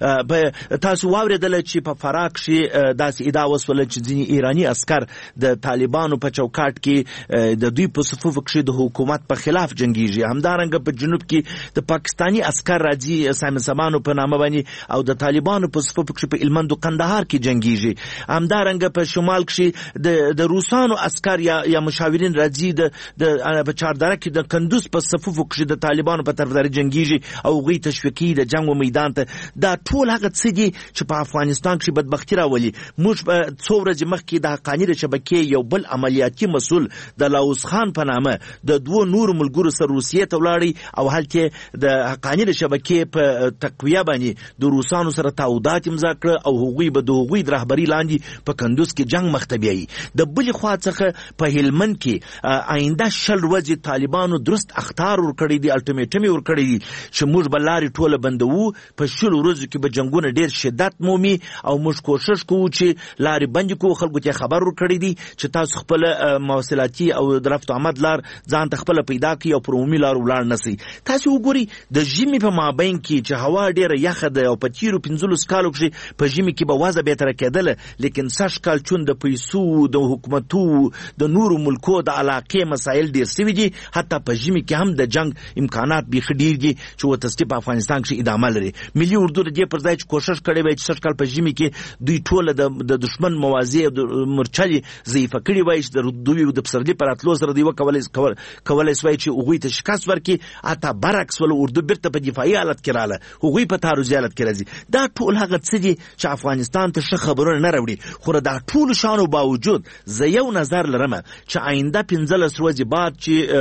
[SPEAKER 11] کی تاسو واوریدل چې په فراق شي داسې ادعا وسوله چې ځینې ایرانی عسكر د طالبانو په چوکاټ کې د دوی په صفوف کې د حکومت په خلاف جنگیږي همدارنګه په جنوب کې د پاکستانی عسكر راځي سامي سمانو په نامه باندې او د طالبانو په صفوف کې په هلمند او قندهار کې جنگیږي همدارنګه په شمال کې د روسانو عسكر یا مشاورین راځي د چاردره کې د کندوز په صفوفو کې د طالبانو په طرفداري جنگیږي او غي تشویقي د جنگ و میدان ته دا ټول هغه څه دي چې په افغانستان کې بدبختی راولي موږ په څو ورځې مخکې د حقاني شبکې یو بل عملیاتي مسؤل د لاوس خان په نامه د دوه نور ملګرو سره روسیې ته ولاړی او هلته د حقاني شبکې په تقویه باندې د روسانو سره تعهدات امضا کړ او هغوی به د هغوی د رهبري لاندې په کندوز کې جنگ مخته بیایي د بلې خوا څخه په هلمند کې آینده شل ورځې طالبانو درست اخطار ورکړی دي الټیمیټم ورکړی دي چې موږ به لارې ټوله بندوو په شل ورځو کې به جنگونه ډیر شدت مومي او موږ کوشش کوو چې لارې بندې کوو خلکو ته خبر ورکړی دي چې تاسو خپل مواصلاتي او د رفت آمد لار ځان ته خپل پیدا کړئ او پر عمومي لار ولاړ نشئ تاسو وګورئ د ژمي په مابین کې چې هوا ډیره یخه ده او په تیرو 15 کالو کې په ژمي کې به وضع بهتره کېدله لیکن سږ کال چون د پیسو د حکومتو د نورو ملکو د علاقې مسایل ډیر سوي دي حتی په ژمي کې هم د جنگ امکانات بیخ ډیر دي چې وتستی په افغانستان کې ادامه لري ملي اردو د دې پر ځای کوشش کړي وای چې سږ کال په ژمي کې دوی ټول د دشمن موازی او مرچلي ضعیف کړي وای چې د دوی د پسرلي پر اتلو سره دی وکولای سوای چې هغوی ته شکست ورکړي حتی برعکس ول اردو بیرته په دفاعي حالت کې رااله هغوی په تعرضي حالت کې راځي دا ټول هغه څه دي چې افغانستان ته ښه خبرونه نه راوړي خو دا ټول شانو باوجود زه یو نظر لرم چې آینده 15 ورځې بعد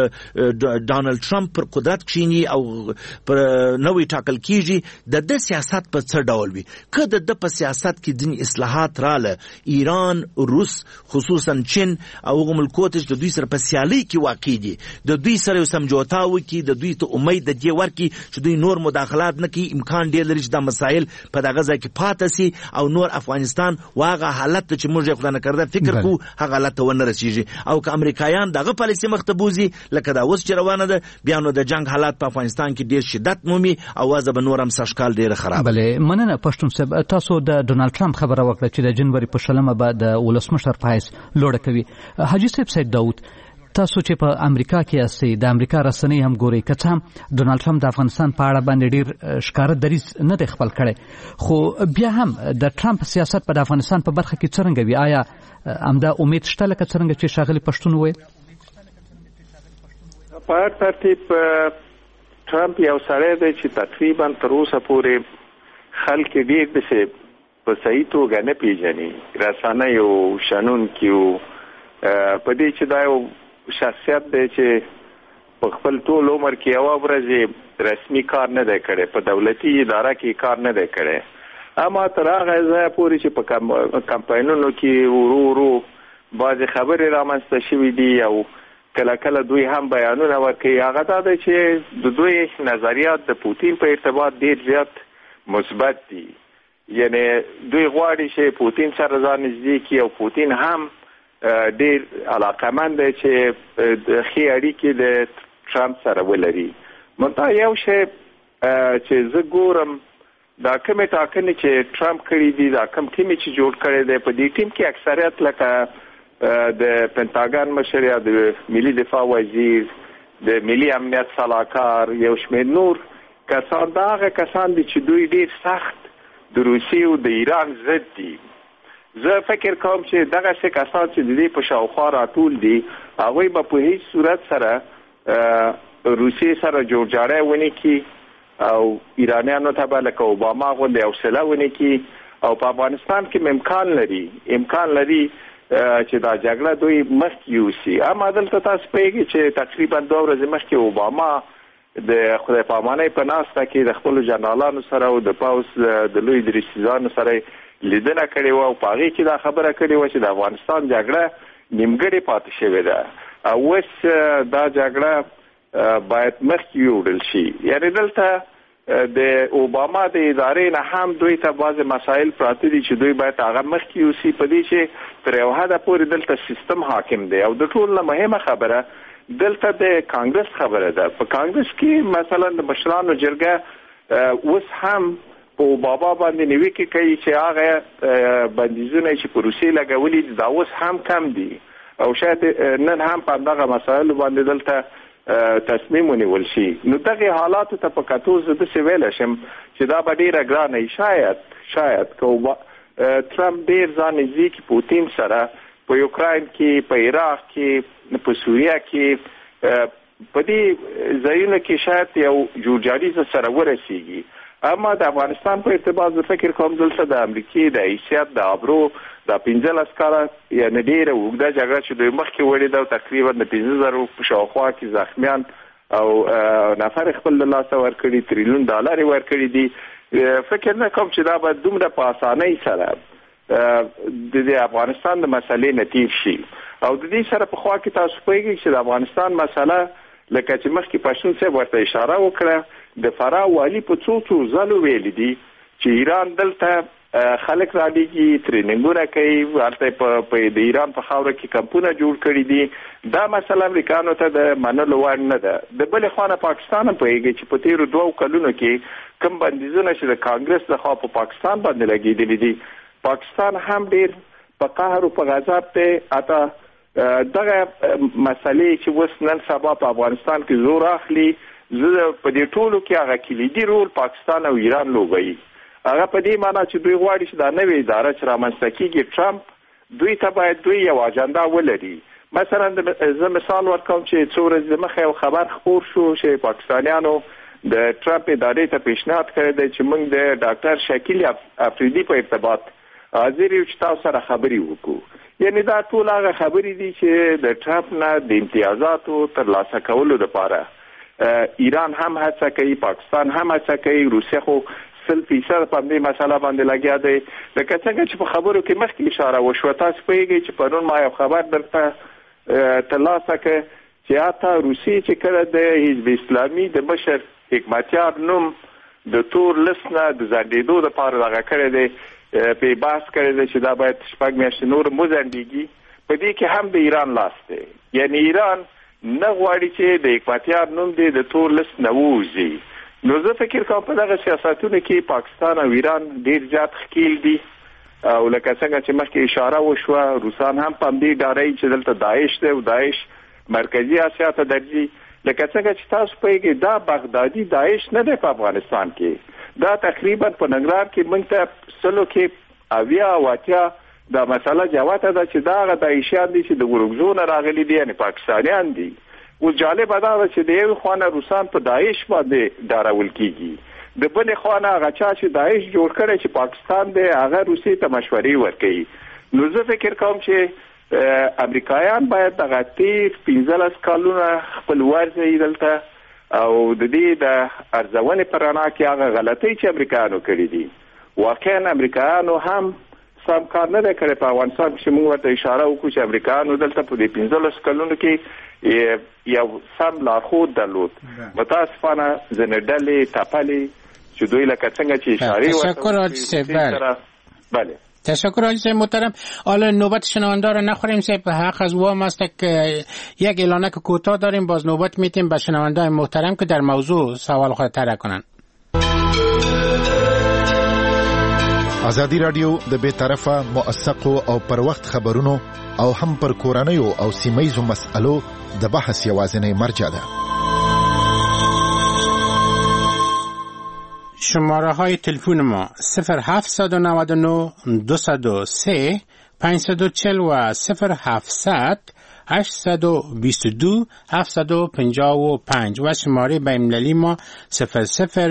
[SPEAKER 11] چې ډانلډ ټرمپ پر قدرت کښینی او پر نوې ټاکل کیږي د سیاست په څه ډول وي که د په سیاست کې دین اصلاحات رااله ایران روس خصوصا چین او هغه ملکونه چې دوی سره په سیالي کې واقع دي د دوی سره سمجوتا وکړي د دوی ته امید د دې ورکړي چې دوی نور مداخلات نه کوي امکان ډیر لري چې دا مسایل په دغه ځای کې پاتې سي او نور افغانستان واغه حالت چې موږ خدای نه کړدا فکر کو هغه حالت ونه رسیږي او که امریکایان دغه پالیسي مختبوزي لکه دا اوس چې روانه ده بیا نو د جنگ حالات په افغانستان کې ډیر شدت مومي او وضع به نور هم سشکال ډیر خراب
[SPEAKER 1] بلې مننه پښتون صاحب تاسو د ډونالد ټرمپ خبره وکړه چې د جنوري په شلمه به د ولسمشر پایس لوړه کوي حاجی صاحب سید داود تاسو چې په امریکا کې اسئ د امریکا رسنۍ هم ګوري که څه هم ډونالد ټرمپ د افغانستان په اړه باندې ډیر ښکاره دریځ نه دی خپل کړی خو بیا هم د ټرمپ سیاست په افغانستان په برخه کې څرنګه وي آیا همدا امید شته لکه څرنګه چې ښاغلي پښتون وویل
[SPEAKER 12] په ترتیب ټرمپ یو سړی دی چې تقریبا تر اوسه پورې خلک ډیر دسې په صحیح توګه نه پیژني رسنۍ او شنونکي په دې چې دا یو شخصیت دی چې په خپل ټول عمر کې یوه ورځ رسمي کار نه دی کړی په دولتي اداره کې کار نه دی کړی اما تر هغه ځایه پورې چې په کمپاینونو کې ورو ورو بعضې خبرې رامنځته شوي دي او کله کله دوی هم بیانونه ورکوي هغه دا دی چې د دوی نظریات د پوتین په ارتباط ډېر زیات مثبت دي یعنی دوی غواړي چې پوتین سره ځان نږدې کړي او پوتین هم ډېر علاقمند دی چې د ښې اړیکې د ټرمپ سره ولري منتها یو شی چې زه ګورم دا کومې ټاکنې چې ټرمپ کړي دي دا کوم ټیم چې جوړ کړی دی په دې ټیم کې اکثریت لکه د پنټاګن مشر یا د ملي دفاع وزیر د ملي امنیت صلاحکار یو شمېر نور کسان دا هغه کسان دي چې دوی ډېر سخت د روسیې او د ایران ضد دي زه فکر کوم چې دغسې کسان چې د دې په شاوخوا راټول دي هغوی به په هیڅ صورت سره روسیې سره جوړجاړی ونه کړي او ایرانیانو ته به لکه اوباما غوندې حوصله ونه کړي او په افغانستان کې امکان لري چې دا جګړه دوی مخکې یوسي. اما دلته تاسو پوهیږئ چې تقریبا 2 ورځې مخکې اوباما د خدای پامانۍ په ناسته کې د خپلو جنرالانو سره او د پوځ د لوی دریسیزانو سره لیدنه کړې وه او په هغې کې دا خبره کړې وه چې د افغانستان جګړه نیمګړې پاتې شوې ده او اوس دا جګړه باید مخکې یوړل شي. یعنې دلته د اوباما د ادارې نه هم دوی ته بعضې مسایل پراته دي چې دوی باید هغه مخکې یوسي په دې چې تر یو حده پورې دلته سیستم حاکم دی. او د ټولو نه مهمه خبره دلته د کانګرس خبره ده. په کانګرس کې مثلا د مشرانو جرګه اوس هم په اوباما باندې نیوکې کوي چې هغه بندیزونه چې په روسیې لګولي دي دا اوس هم کم دي او شاید نن هم په همدغه مسایلو باندې دلته تصمیم ونیول شي. نو دغه حالاتو ته په کتو زه داسې ویلی شم چې دا به ډېره ګرانه وي. شاید که ټرمپ ډېر ځان نږدې کړي پوتین سره په یوکراین کې، په عراق کې، په سوریه کې، په دې ځایونو کې شاید یو جوړجاړي سره ورسیږي. اما د افغانستان په ارتباط زه فکر کوم دلته د امریکې د حیثیت د ابرو د 15 کاله یعنې ډېره اوږده جګړه چې دوی مخکې وړې ده او تقریبا د 15,000 په شاوخوا کې زخمیان او نفر خپل له لاسه ورکړي، تریلیون ډالر یې ورکړي دي. فکر نه کوم چې دا به دومره په اسانۍ سره د افغانستان د مسلې نه تیر شي. او د دې سره په خوا کې تاسو پوهیږئ چې د افغانستان مسله لکه چې مخکې پښتون صاحب ورته اشاره وکړه د فراه والي په څو ځلو ویلي دي چې ایران دلته خلک رالیږي، ټریننګونه کوي، هلته په د ایران په خاوره کې کمپونه جوړ کړي دي. دا مسله امریکانو ته د منلو وړ نه ده. د بلې خوا نه پاکستان هم پوهیږي چې په تېرو 2 کلونو کې کوم بندیزونه چې د کانګرس لخوا په پاکستان باندې لګېدلي دي، پاکستان هم ډېر په قهر او په غضب دی. اته دغه مسلې چې اوس نن سبا په افغانستان کې زور اخلي، زه په دې ټولو کې هغه کلیدي رول پاکستان او ایران لوبوي. هغه په دې معنی چې دوی غواړي چې دا نوې اداره چې رامنځته کېږي ټرمپ دوی ته باید دوی یو اجنډا ولري. مثلا زه مثال ورکوم چې څو ورځې مخکې یو خبر خپور شو چې پاکستانیانو د ټرمپ ادارې ته پیشنهاد کړی دی چې موږ د ډاکټر شکیل افریدي په ارتباط حاضر یو چې تاسو سره خبرې وکړو. یعنې دا ټول هغه خبرې دي چې د ټرمپ نه د امتیازاتو ترلاسه کولو لپاره ایران هم هڅه کوي، پاکستان هم هڅه کوي، روسیه خو 100% په دې مسله باندې لګیا دی. لکه څنګه چې په خبرو کې مخکې اشاره وشوه، تاسو پوهیږئ چې پرون ما یو خبر درته ترلاسه کړ چې حتی روسیې چې کله د حزب اسلامي د مشر حکمتیار نوم د تور لیست نه د ځنډېدو دپاره دغه کړی دی، په بحث کړی دی چې دا باید 6 میاشتې نور وځنډېږي. په دې کې هم د ایران لاس دی. یعنې ایران نه غواړي چې د حکمتیار نوم دی د تور لیست نه ووځي. نو زه فکر کوم په دغه سیاستونو کې پاکستان او ایران ډېر زیات ښکیل دي. او لکه څنګه چې مخکې اشاره وشوه، روسان هم په همدې ډارۍ چې دلته داعش دی او داعش مرکزي اسیا ته درځي. لکه څنګه چې تاسو پوهیږئ دا بغدادي داعش نه دی په افغانستان کې. دا تقریبا په ننګرهار کې موږ ته 100 کې 80 دا مسله جوته ده چې دا هغه داعشیان دي چې د ګورګزو نه راغلي دي، یعنې پاکستانیان دي. اوس جالبه دا ده چې د یوې خوا نه روسان په داعش باندې ډارول کېږي، د بلې خوا نه هغه چا چې داعش جوړ کړی چې پاکستان دی هغه روسیې ته مشورې ورکوي. نو زه فکر کوم چې امریکایان باید دغه تېر 15 کالونه خپل ورځي دلته او د دې د ارزونې په رڼا کې هغه غلطۍ چې امریکایانو کړي دي، واقعا امریکایانو هم سم کار نه دی کړی. په افغانستان کې موږ ورته اشاره وکړو چې امریکایانو دلته په دې 15 کلونو کې یو سم لارښود درلود. متاسفانه ځینې ډلې تپلې چې دوی لکه څنګه چې اشاره بله.
[SPEAKER 10] تشکر حاجی صاحب محترم. حالا نوبت شنونده را نخوریم صاحب، حق از وام است که یک اعلانک کوتاه داریم، باز نوبت میتیم به شنونده محترم که در موضوع سوال خود طرح کنند.
[SPEAKER 7] ازادي رادیو د بے طرفه موثقو او پر وخت خبرونو او هم پر کورنیو او سیمایزو مسألو د بحث یوازینی مرجع ده.
[SPEAKER 10] شماره های تلفن ما 0799 203 540 و 0700 822 755 و شماره بین‌المللی ما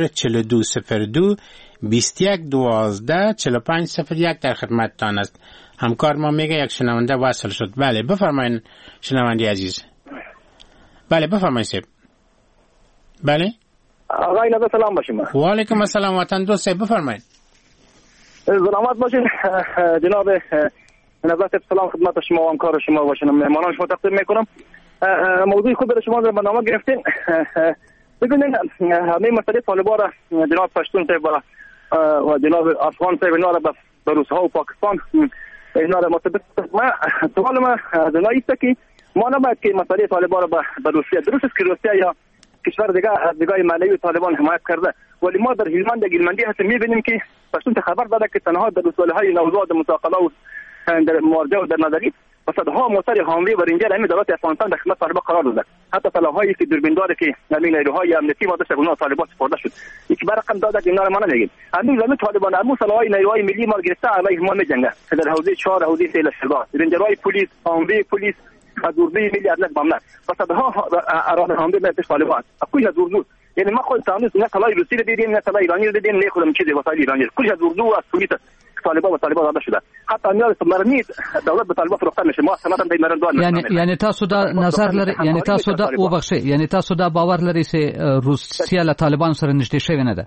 [SPEAKER 10] 004202 2112 4501 در خدمتتان است. همکار ما میگه یک شنونده وصل شد. بله بفرمایین شنونده عزیز. بله بفرمایید سیب. بله
[SPEAKER 13] آقای نظر سلام باشیم.
[SPEAKER 10] و علیکم السلام وطن دوست سیب بفرمایید.
[SPEAKER 13] سلامت باشین جناب نظر سلام خدمت شما و همکار شما باشین مهمانان شما تقدیم میکنم. موضوع خوب شما در برنامه گرفتین. ببینید همه مسئله طالبان را جناب پشتون صاحب و جناب افغان صاحب اینا را به روس‌ها و پاکستان اینا را مرتبط سوال ما از اینا است که ما نباید که مسئله طالبان را به روسیه درست است که روسیه یا کشور دیگه از نگاه معنوی طالبان حمایت کرده ولی ما در هلمند هستیم می‌بینیم که پشتون خبر داده که تنها در رساله‌های نوزاد مساقله و در مرجع و در نظری و صدها موتر حاملی و رنجر همین دولت افغانستان در خدمت طالبان قرار داده. حتی سلاح‌هایی که دوربیندار که همین نیروهای امنیتی و دست اونها طالبان سپرده شد. یک رقم داده که اینا رو ما نمیگیم. همین طالبان امو سلاح‌های نیروهای ملی ما گرفته علیه ما میجنگه. در حوزه 4 حوزه سیل شلوار رنجرهای پلیس، حاملی پلیس از اردوی ملی عدالت مملکت و صدها اراده حاملی به طالبان. اكو از اردو یعنی ما خود تانیس نه طلای روسی رو دیدیم نه طلای ایرانی رو دیدیم نه خودم چیزی وسایل ایرانی کلی از اردو و سوئیس طالبان زده شده. حتی میاد مرمید دولت به طالبان فروخته میشه. ما سماتن به مرن دوان
[SPEAKER 1] یعنی تاسو دا نظر لري یعنی تاسو دا او بخښه یعنی تاسو دا باور لري چې روسیا له طالبان سره نږدې شوی نه ده.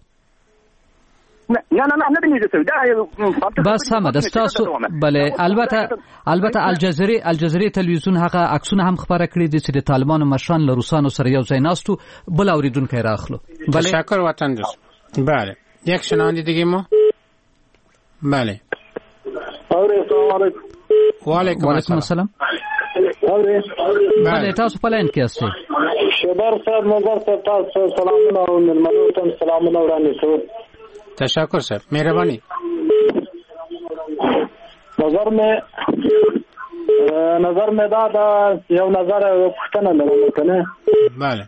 [SPEAKER 13] نه نمی‌دونم
[SPEAKER 1] بس هم د تاسو بله البته الجزیره تلویزیون هغه عکسونه هم خبره کړې دي چې د طالبانو مشران له روسانو سره یو ځای ناستو بل اوریدونکو راخلو.
[SPEAKER 10] بله تشکر وطن دوست. بله یک شنونده دیگه ما. بله
[SPEAKER 13] السلام علیکم.
[SPEAKER 10] و علیکم السلام.
[SPEAKER 1] بله تاسو په لاین کې یاست.
[SPEAKER 13] شبر صاحب نظر تاسو سلامونه او ملمنو سلامونه وړاندې کوم.
[SPEAKER 10] تشکر صاحب مهربانی.
[SPEAKER 13] نظر میں دا یو نظر پښتنه لرم کنه.
[SPEAKER 10] بله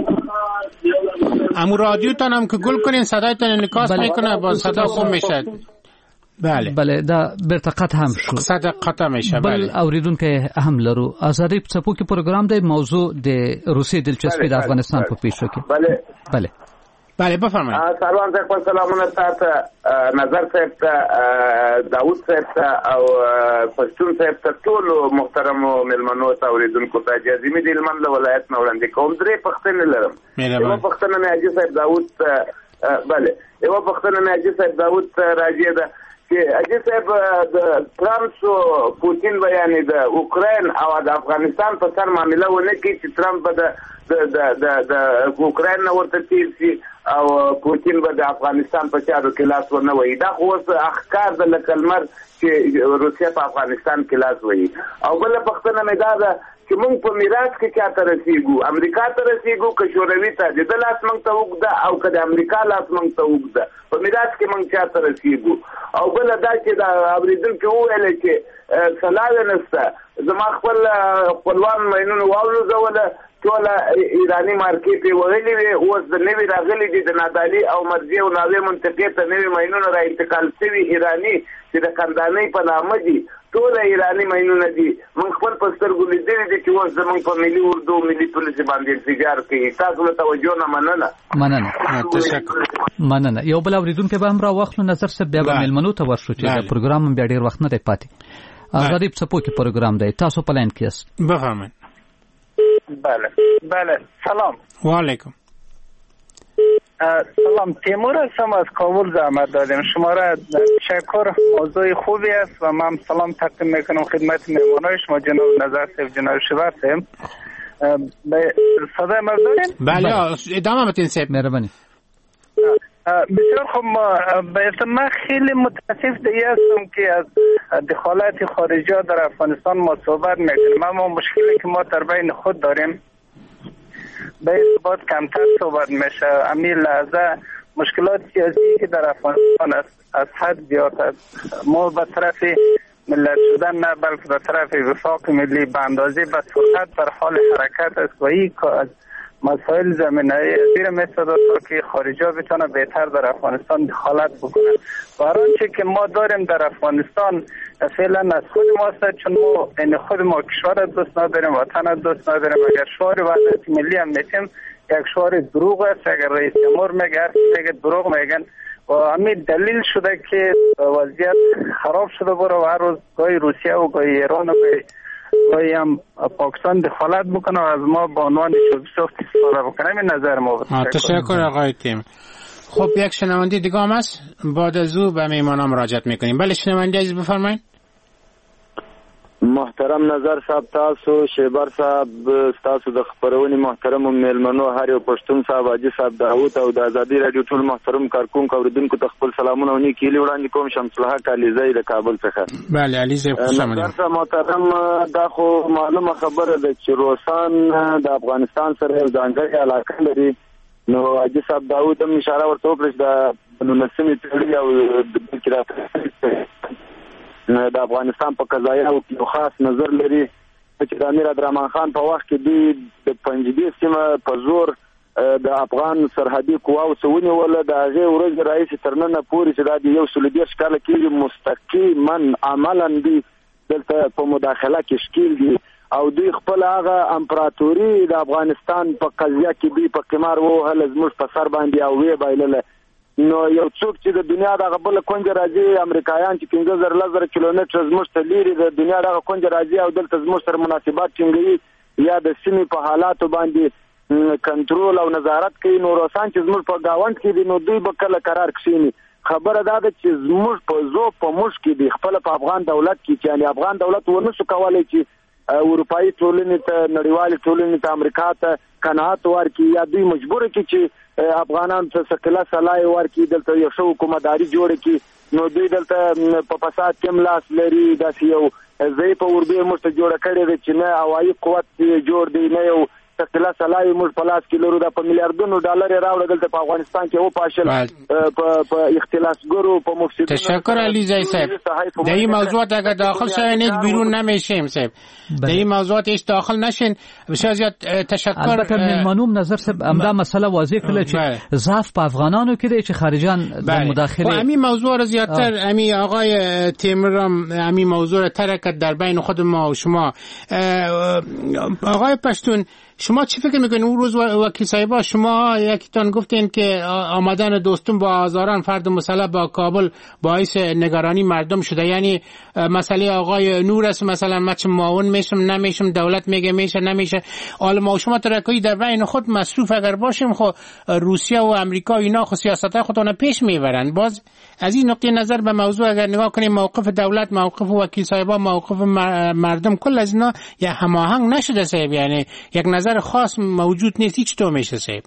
[SPEAKER 10] امو رادیو تان هم که گل کنین صدایتان انعکاس میکنه با صدا خوب میشه.
[SPEAKER 1] بله دا برته قطع هم شو
[SPEAKER 10] صدا قطع میشه.
[SPEAKER 1] بل اوریدونکو هم لرو ازادي په کې پروګرام دی موضوع د روسي دلچسپي د افغانستان په پیښو کې.
[SPEAKER 10] بله بفرمایید.
[SPEAKER 12] سلام علیکم سلامونه تاسو نظر صاحب داوود صاحب او پښتون صاحب ټول محترم ملمنو ته اوریدونکو ته اجازه مې د هلمند ولایت نه وړاندې کوم. درې پښتنې لرم. یو پښتنه مې حاجي صاحب داوود بله یو پښتنه مې حاجي صاحب داوود راځي ده چې حاجي صاحب د ترامپ او پوتین بیان د اوکراین او د افغانستان په سر معاملې ونه کې چې ترامپ د اوکراین نه ورته تیر شي او پوتین به د افغانستان په چارو کې لاس ورنه وي. دا خو اخکار د لکلمر چې روسیا په افغانستان کې لاس وي. او بل پښتنه مې دا ده چې موږ په میراث کې چاته رسیږو امریکا ته رسیږو که شوروي ته د لاس موږ ته وګده او که د امریکا لاس موږ ته وګده په میراث کې موږ چاته رسیږو. او بل دا چې دا اوریدونکو وویل چې سلاله نشته زما خپلوان مینونو واولو زوله ټول ایرانی مارکیټ وغلی وي اوس د نوی راغلي دي د نادالي او مرزي او ناوې منطقې ته نوی مینونه را انتقال شوي ایرانی چې د کندانۍ په نامه دي ټول ایرانی مینونه دي. موږ خپل په سترګو لیدلي دي چې اوس زموږ په ملي اردو ملي پولیس باندې انفجار کوي. تاسو له توجه نه
[SPEAKER 1] مننه. یو بل اوریدونکو به هم را واخلو نظر سره بیا به ملمنو ته ورشو چې د پروګرام بیا ډیر وخت نه دی پاتې. ازادي په سپو کې پروګرام دی تاسو په لاین کې یاست.
[SPEAKER 10] بفرمایئ.
[SPEAKER 13] بله سلام.
[SPEAKER 10] و علیکم
[SPEAKER 13] سلام. تیمور هستم از کابل زحمت دادیم. شما را تشکر موضوع خوبی است و من سلام تقدیم میکنم خدمت مهمانای شما جناب نظر صاحب جناب شبر صاحب. صدای ما دارین؟
[SPEAKER 10] بله ادامه بدین صاحب مهربانی.
[SPEAKER 13] بسیار خوب. من خیلی متاسف دیگه هستم که از دخالت خارجی در افغانستان ما صحبت میکنیم اما مشکلی که ما در بین خود داریم به ثبات کمتر صحبت میشه. همین لحظه مشکلات سیاسی که در افغانستان از حد زیاد است. ما به طرف ملت شدن نه بلکه به طرف وفاق ملی به اندازه به سرعت در حال حرکت است و این مسائل زمینه‌ای زیر مثل تا که خارجی ها بتونه بهتر در افغانستان دخالت بکنن. برای آنچه که ما داریم در افغانستان فعلا از خود ماست چون ما این خود ما کشور دوست نداریم وطن دوست نداریم. اگر شعار وحدت ملی هم میتیم یک شعار دروغ است. اگر رئیس جمهور میگه دروغ میگن
[SPEAKER 14] و همین دلیل شده که وضعیت خراب شده بره و هر روز گاهی روسیه و گاهی ایران و گاهی هم پاکستان دخالت بکنه و از ما به عنوان شوکیسافت استفاده بکنه. این نظر ما بود.
[SPEAKER 10] تشکر آقای تیم. خب یک شنونده دیگه هم هست، بعد از او به میمانان مراجعت میکنیم. بله شنونده عزیز بفرمایید.
[SPEAKER 15] محترم نظر صاحب، تاسو شیبر صاحب، تاسو د خبرونې محترم میلمنو هر یو پښتون صاحب، حاجی صاحب داوود او د ازادي رادیو ټول محترم کارکونکو اوریدونکو ته خپل سلامونه او نیکی هیلې وړاندې کوم. شمس الحق علیزی د کابل څخه.
[SPEAKER 10] بله علیزی خوش آمدید.
[SPEAKER 15] نظر صاحب محترم، دا خو معلومه خبره ده چې روسان د افغانستان سره یو ځانګړې علاقه لري. نو حاجی صاحب داوود هم اشاره ورته وکړه چې د 19مې پیړۍ او د کې د افغانستان په قضایه او یو خاص نظر لري چې د امیر عبدالرحمن خان په وخت کې دوی د پنجدي سیمه په زور د افغان سرحدي قواو څخه ول د هغه ورځ رئیس ترننه پورې چې د یو سلودیش کال کې مستقیما عملاً دي دلته په مداخله کې شکیل دي او دوی خپل هغه امپراتوري د افغانستان په قضیه کې دوی په قمار وهل زموږ په سر باندې او وی بایلله. نو یو څوک چې د دنیا دغه بل کونج راځي، امریکایان چې 15000 کیلومتر زموږ ته لیري د دنیا دغه کونج راځي او دلته زموږ سره مناسبات ټینګوي یا د سیمې په حالاتو باندې کنټرول او نظارت کوي. نو روسان چې زموږ په گاوند کې دي نو دوی به کله قرار کښینی. خبره دا ده چې زموږ په زو په مش کې دي خپل په افغان دولت کې، چې افغان دولت ونه شو کولای چې اروپאי ټولنې ته، نړیوال ټولنې ته، امریکا ته قناعت ورکړي یا دوی مجبور کړي چې افغانان ته سکله صلاح ورکړي دلته یو شو حکومتداري جوړ کړي. نو دوی دلته په فساد کې ملاس لري، داسې یو ځای په اردو موږ ته جوړ کړی دی چې نه هوایي قوت جوړ دی، نه یو سکله صلاح موږ په لاس کې لرو. دا په میلیارډونو ډالر راوړل دلته په افغانستان کې او پاشل په اختلاسګرو په مفسدینو.
[SPEAKER 10] تشکر علیزی صاحب. در این موضوعات اگر داخل شوین هیچ بیرون نمیشیم صاحب. در این موضوعات هیچ داخل نشین. بسیار زیاد تشکر.
[SPEAKER 1] البته میلمنوم نظر صاحب امدا مسئله واضح کړل چې ضعف په افغانانو کې دی چې خارجان د مداخله.
[SPEAKER 10] همین موضوع را زیادتر همین آقای تیمرم همین موضوع را ترک در بین خود ما و شما. آقای پشتون شما چی فکر میکنین؟ اون روز وکیل صاحبا شما یکیتان گفتین که آمدن دوستون با هزاران فرد مسلح با کابل باعث نگرانی مردم شده. یعنی مسئله آقای نور است مثلا من چه معاون میشم نمیشم، دولت میگه میشه نمیشه. حالا ما شما ترکایی در بین خود مصروف اگر باشیم خب روسیه و امریکا اینا خود سیاستای خودشون پیش میبرن. باز از این نقطه نظر به موضوع اگر نگاه کنیم موقف دولت، موقف وکیل صاحبا، موقف مردم کل از اینا یا هماهنگ نشده صاحب. یعنی یک نظر خاص موجود نیست. هیچ تو میشه صاحب؟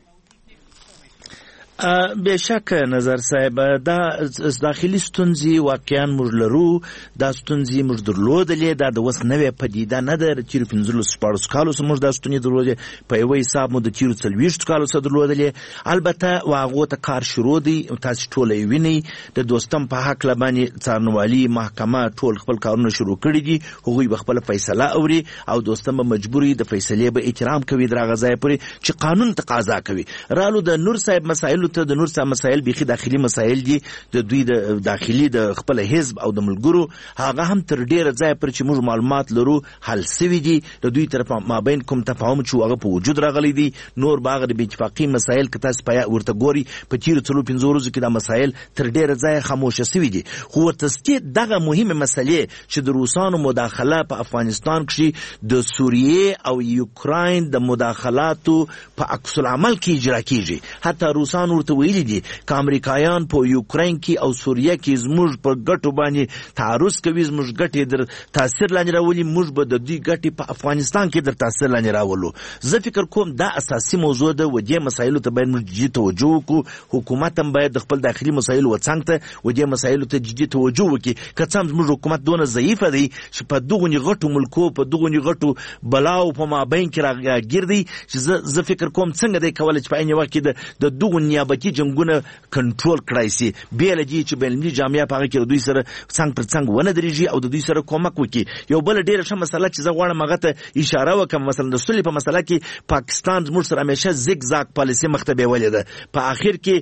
[SPEAKER 11] بشک نظر صاحب دا داخلي ستونزې واقعا موږ لرو. دا ستونزې موږ درلودلې، دا د وس نوې پدیده نه ده. چې 15 کالو سره موږ دا ستونزې درلودې، په یو حساب مو د 40 کالو سره درلودلې. البته واغه ته کار شروع دي، تاسو ټول یې وینئ. د دوستم په حق لبانې څارنوالي محکمه ټول خپل کارونه شروع کړي دي. هغوی به خپل فیصله اوري او دوستم به مجبوري د فیصلې به احترام کوي درغه ځای پورې چې قانون تقاضا کوي. رالو د نور صاحب مسائل ته د نور څه مسائل بيخي داخلي مسائل دي د دوی د داخلي د خپل حزب او د ملګرو. هغه هم تر ډیره ځای پر چې موږ معلومات لرو حل سوي دي. د دوی طرف مابین کوم تفاهم چې هغه په وجود راغلي دي. نور باغ د اتفاقی مسائل که تاسو په ورته ګوري په تیر 15 ورځو کې دا مسائل تر ډیره ځای خاموش سوي دي. خو ورته دغه مهمه مسلې چې د روسانو مداخله په افغانستان کې د سوریه او یوکراین د مداخلاتو په عکس العمل کې اجرا کیږي. حتی روسانو ورته ویلي دي که امریکایان په یوکراین کې او سوریه کې زموږ په ګټو باندې تعرض کوي، زموږ ګټې در تاثیر لاندې راولي، موږ به د دوی ګټې په افغانستان کې در تاثیر لاندې راولو. زه فکر کوم دا اساسي موضوع ده و دې مسایلو ته باید موږ جدي توجه وکړو. حکومت هم باید د خپل داخلي مسایل وڅنګ ته و دې مسایلو ته جدي توجه وکړي. که څه هم زموږ حکومت دونه ضعیفه دی چې په دغونې غټو ملکو په دغونې غټو بلاو په مابین کې راګیر دی چې زه فکر کوم څنګه دی کولی چې په عین وخت کې د دغو نیابتي جنګونه کنټرول کړای شي. بیل دي چې بینالمللي جامعه په هغه کې دوی سره څنګ پر څنګ ونه درېږي او د دوی سره کومک وکړي. یو بل ډیره ښه مسله چې زه غواړم هغه ته اشاره وکړم، مثلا د سولې په مسله کې پاکستان زموږ سره همیشه زیګ زاګ پالیسي مخته بیولې ده. په اخر کې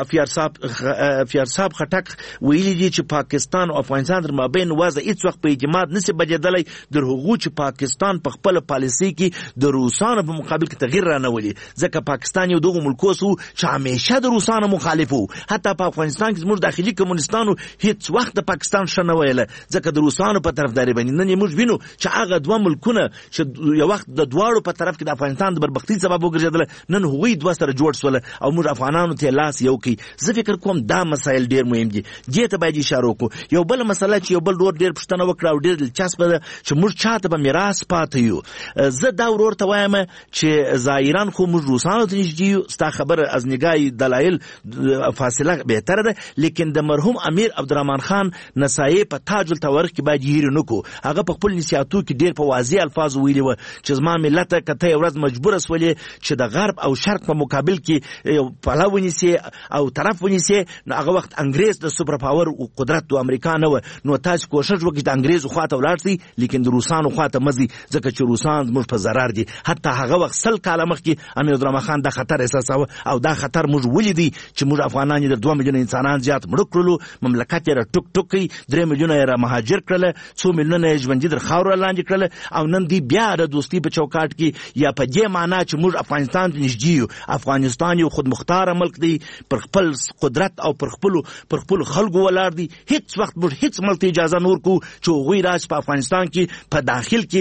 [SPEAKER 11] افیار صاحب خټک ویلي دي چې پاکستان او افغانستان تر مابین وضع هیڅ وخت په اعتماد نشي بدلېدلی در هغو چې پاکستان په خپل پالیسي کې د روسانو په مقابل کې تغییر رانهولي. ځکه پاکستان یو دغه ملک وو چې همیشه همیشه د روسانو مخالف وو. حتی په افغانستان کې زموږ داخلي کمونستانو هیڅ وخت د پاکستان ښه نه ویله، ځکه د روسانو په طرفداري باندې. نن موږ وینو چې هغه دوه ملکونه چې یو وخت د دواړو په طرف کې د افغانستان د بربختۍ سبب وګرځېدل، نن هغوی دوه سره جوړ شول او موږ افغانانو ته لاس یو کړي. زه فکر کوم دا مسایل ډېر مهم دي، دې ته باید اشاره وکړو. یو بل مسله چې یو بل ورور ډېر پوښتنه وکړه او ډېر دلچسپه ده چې موږ چاته به میراث پاتې یو. زه دا ورور ته وایم چې ظاهرا خو موږ روسانو ته نږدې یو، ستا خبره از نگاه دلایل فاصله بهتره ده، لیکن د مرحوم امیر عبدالرحمن خان نصایح په تاج التوارخ کې باید هیر نه کو. هغه په خپل نصیحتو کې ډېر په واضح الفاظ ویلي و چې زما ملت کته یو ورځ مجبوره سولې چې د غرب او شرق په مقابل کې پلو ونیسي او طرف ونیسي، نو هغه وخت انګريز د سوپر پاور او قدرت د امریکا نه و. نو تاسو کوشش وکړئ د انګريزو خواته ولاړ شئ، لیکن د روسانو خواته مزي، ځکه چې روسان موږ په ضرر دي. حتی هغه وخت 100 کاله مخکې امیر عبدالرحمن خان دا خطر احساساوه او دا خطر موږ ولیدي چې موږ افغانان د 2 میلیونه انسانان زیات مړ کړلو، مملکت یې ټوک ټوک کړ، 3 میلیونه یې مهاجر کړل، 2 میلیونه یې ژوندي در خاور لاندې کړل، او نن دی بیا د دوستي په چوکاټ کې یا په دې معنا چې موږ افغانستان ته نږدې یو. افغانستان یو خودمختار ملک دی، پر خپل قدرت او پر خپل خلکو ولاړ دی. هیڅ وخت موږ هیڅ ملک ته اجازه نور کو چې هغوی راځي په افغانستان کې په داخل کې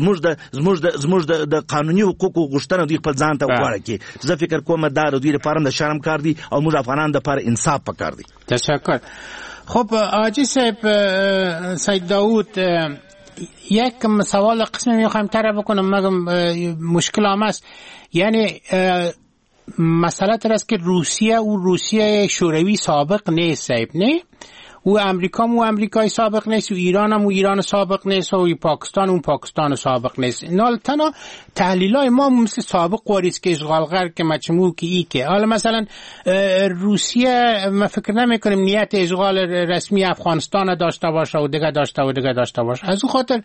[SPEAKER 11] زموږ د قانوني حقوقو غوښتنه دوی خپل ځان ته وغواړي کې. زه فکر کوم دا د دوی لپاره د شرم کار دی او موږ افغانان د لپاره انصاف پکار دی.
[SPEAKER 10] تشکر. خب آجی صاحب، سید داود، یک سوال قسمی میخوایم طرح بکنم، مگم مشکل هم است. یعنی مسئله تر است که روسیه شوروی سابق نیست صاحب، نه؟ و امریکا و امریکای سابق نیست، و ایران هم و ایران سابق نیست، و پاکستان و پاکستان سابق نیست. نال تنها تحلیلای ما مثل سابق قواریست که اشغالگر که مجموع که ای که حالا مثلا روسیه ما فکر نمی کنیم نیت اشغال رسمی افغانستان داشته باشه و دیگه داشته باشه. از اون خاطر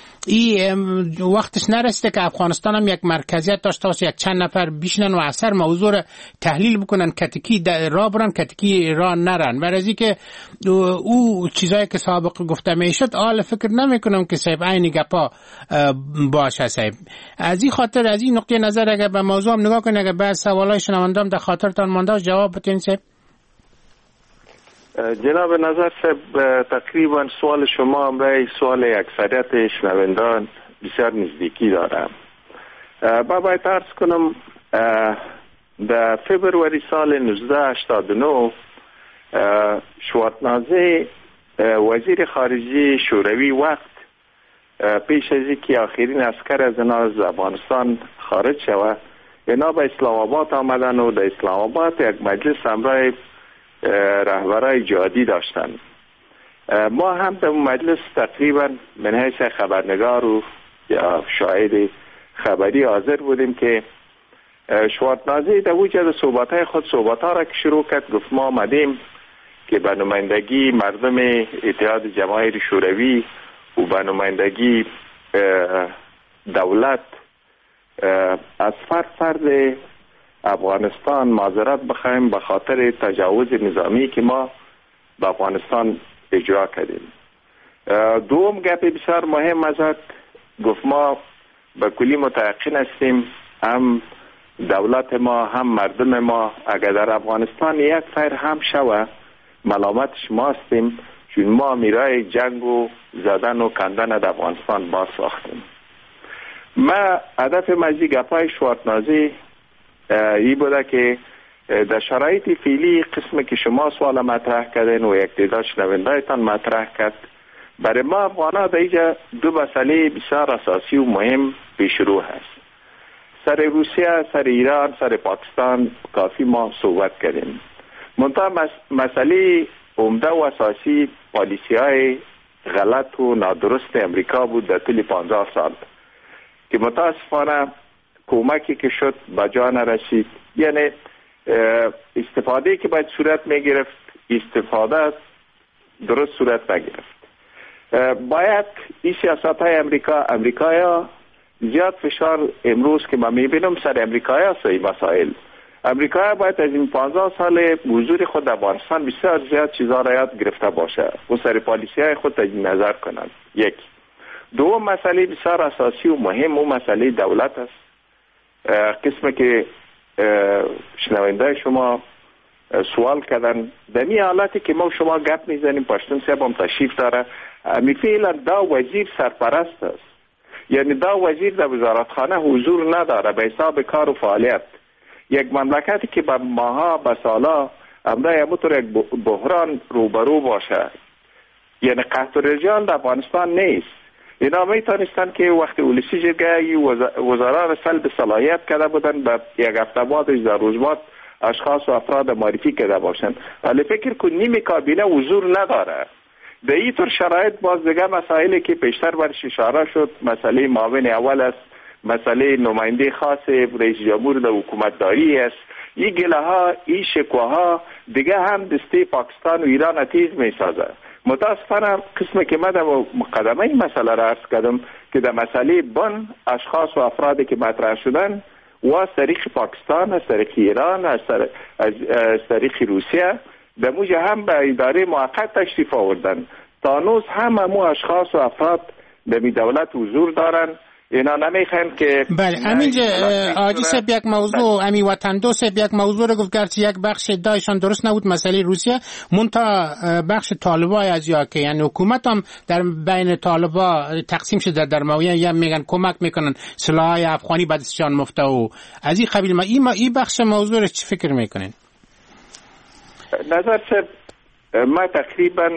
[SPEAKER 10] این وقتش نرسیده که افغانستان هم یک مرکزیت داشته باشه، یک چند نفر بیشنن و اثر موضوع را تحلیل بکنن، کتکی را برن کتکی را نرن. برای که او چیزایی که سابق گفته میشد آل فکر نمی کنم که صاحب عین گپا باشه صاحب. از این خاطر از این نقطه نظر اگر به موضوع هم نگاه کنید، اگر بعض سوالای شنوندام در خاطرتان مانده جواب بدین صاحب.
[SPEAKER 12] جناب نظر صاحب، تقریبا سوال شما همراه سوال اکثریت شنوندان بسیار نزدیکی دارم. با باید عرض کنم در فبروری سال 1989 شوارتنازه وزیر خارجه شوروی وقت پیش از اینکه آخرین عسکر از افغانستان خارج شود، اینا به اسلام آباد آمدن و در اسلام آباد یک مجلس همراه رهبرای جهادی داشتن. ما هم در مجلس تقریبا من حیث خبرنگار و یا شاهد خبری حاضر بودیم که شوارتنازه در وجه صحبتهای خود صحبتها را که شروع کرد، گفت ما آمدیم که به نمایندگی مردم اتحاد جماهیر شوروی و به نمایندگی دولت از فرد افغانستان معذرت بخوایم به خاطر تجاوز نظامی که ما به افغانستان اجرا کردیم. دوم گپ بسیار مهم ازت گفت ما به کلی متيقن هستیم، هم دولت ما هم مردم ما اگر در افغانستان یک فیر هم شوه ملامتش ما هستیم، چون ما میرای جنگ و زدن و کندن در افغانستان باز ساختیم. ما هدف مزی گپای شوارتنازه ای بوده که در شرایط فعلی قسم که شما سوال مطرح کردین و یک تعداد شنوندهایتان مطرح کرد، برای ما افغان‌ها در اینجا دو مسئله بسیار اساسی و مهم پیش رو هست. سر روسیه، سر ایران، سر پاکستان کافی ما صحبت کردیم. منتها مسئله عمده و اساسی پالیسی های غلط و نادرست امریکا بود در طول 50 سال که متاسفانه کمکی که شد به جا نرسید. یعنی استفاده که باید صورت می گرفت استفاده درست صورت نگرفت. باید این سیاست های امریکایا زیاد فشار امروز که من می بینم سر امریکایا سی مسائل. امریکایا باید از این 15 سال حضور خود در افغانستان بسیار زیاد چیزا را یاد گرفته باشه و سر پالیسی های خود تجدید نظر کنند. یک. دوم مسئله بسیار اساسی و مهم و مسئله دولت است. قسم که شنونده شما سوال کردن در این حالتی که ما شما گپ میزنیم پشتون صاحب هم تشریف داره فعلا دا وزیر سرپرست است، یعنی دا وزیر در وزارتخانه حضور نداره به حساب کار و فعالیت. یک مملکتی که به ماها به سالا امروز همونطور یک بحران روبرو باشه، یعنی قحط رجال در افغانستان نیست. اینا میتونستن که وقتی اولسی جرگه وزرا را سلب صلاحیت کرده بودن به یک هفته بعدش در روز بعد اشخاص و افراد معرفی کرده باشند، ولی فکر کن نیم کابینه حضور نداره. در این طور شرایط باز دیگه مسائلی که پیشتر برش اشاره شد، مسئله معاون اول است، مسئله نماینده خاص رئیس جمهور در حکومت داری است. این گله ها، این شکواها دیگه هم دسته پاکستان و ایران تیز می سازه. متاسفانه قسمی که من در مقدمه این مسئله را عرض کردم که در مسئله بن اشخاص و افرادی که مطرح شدن و از طریق پاکستان، از طریق ایران، از طریق روسیه در موجه هم به اداره موقت تشریف آوردن. تا نوز هم امو اشخاص و افراد در می دولت حضور دارن. اینا نمیخواین که
[SPEAKER 10] بله همینجا آجی سب یک موضوع امی وطن دو سب یک موضوع رو گفت گرچه یک بخش ادعایشان درست نبود مسئله روسیه منتها بخش طالبای از یا که یعنی حکومت هم در بین طالبا تقسیم شده در مویه یا میگن کمک میکنن سلاح افغانی بدستشان مفته و از این قبیل. این بخش موضوع رو چی فکر میکنین؟
[SPEAKER 12] نظر سب ما تقریبا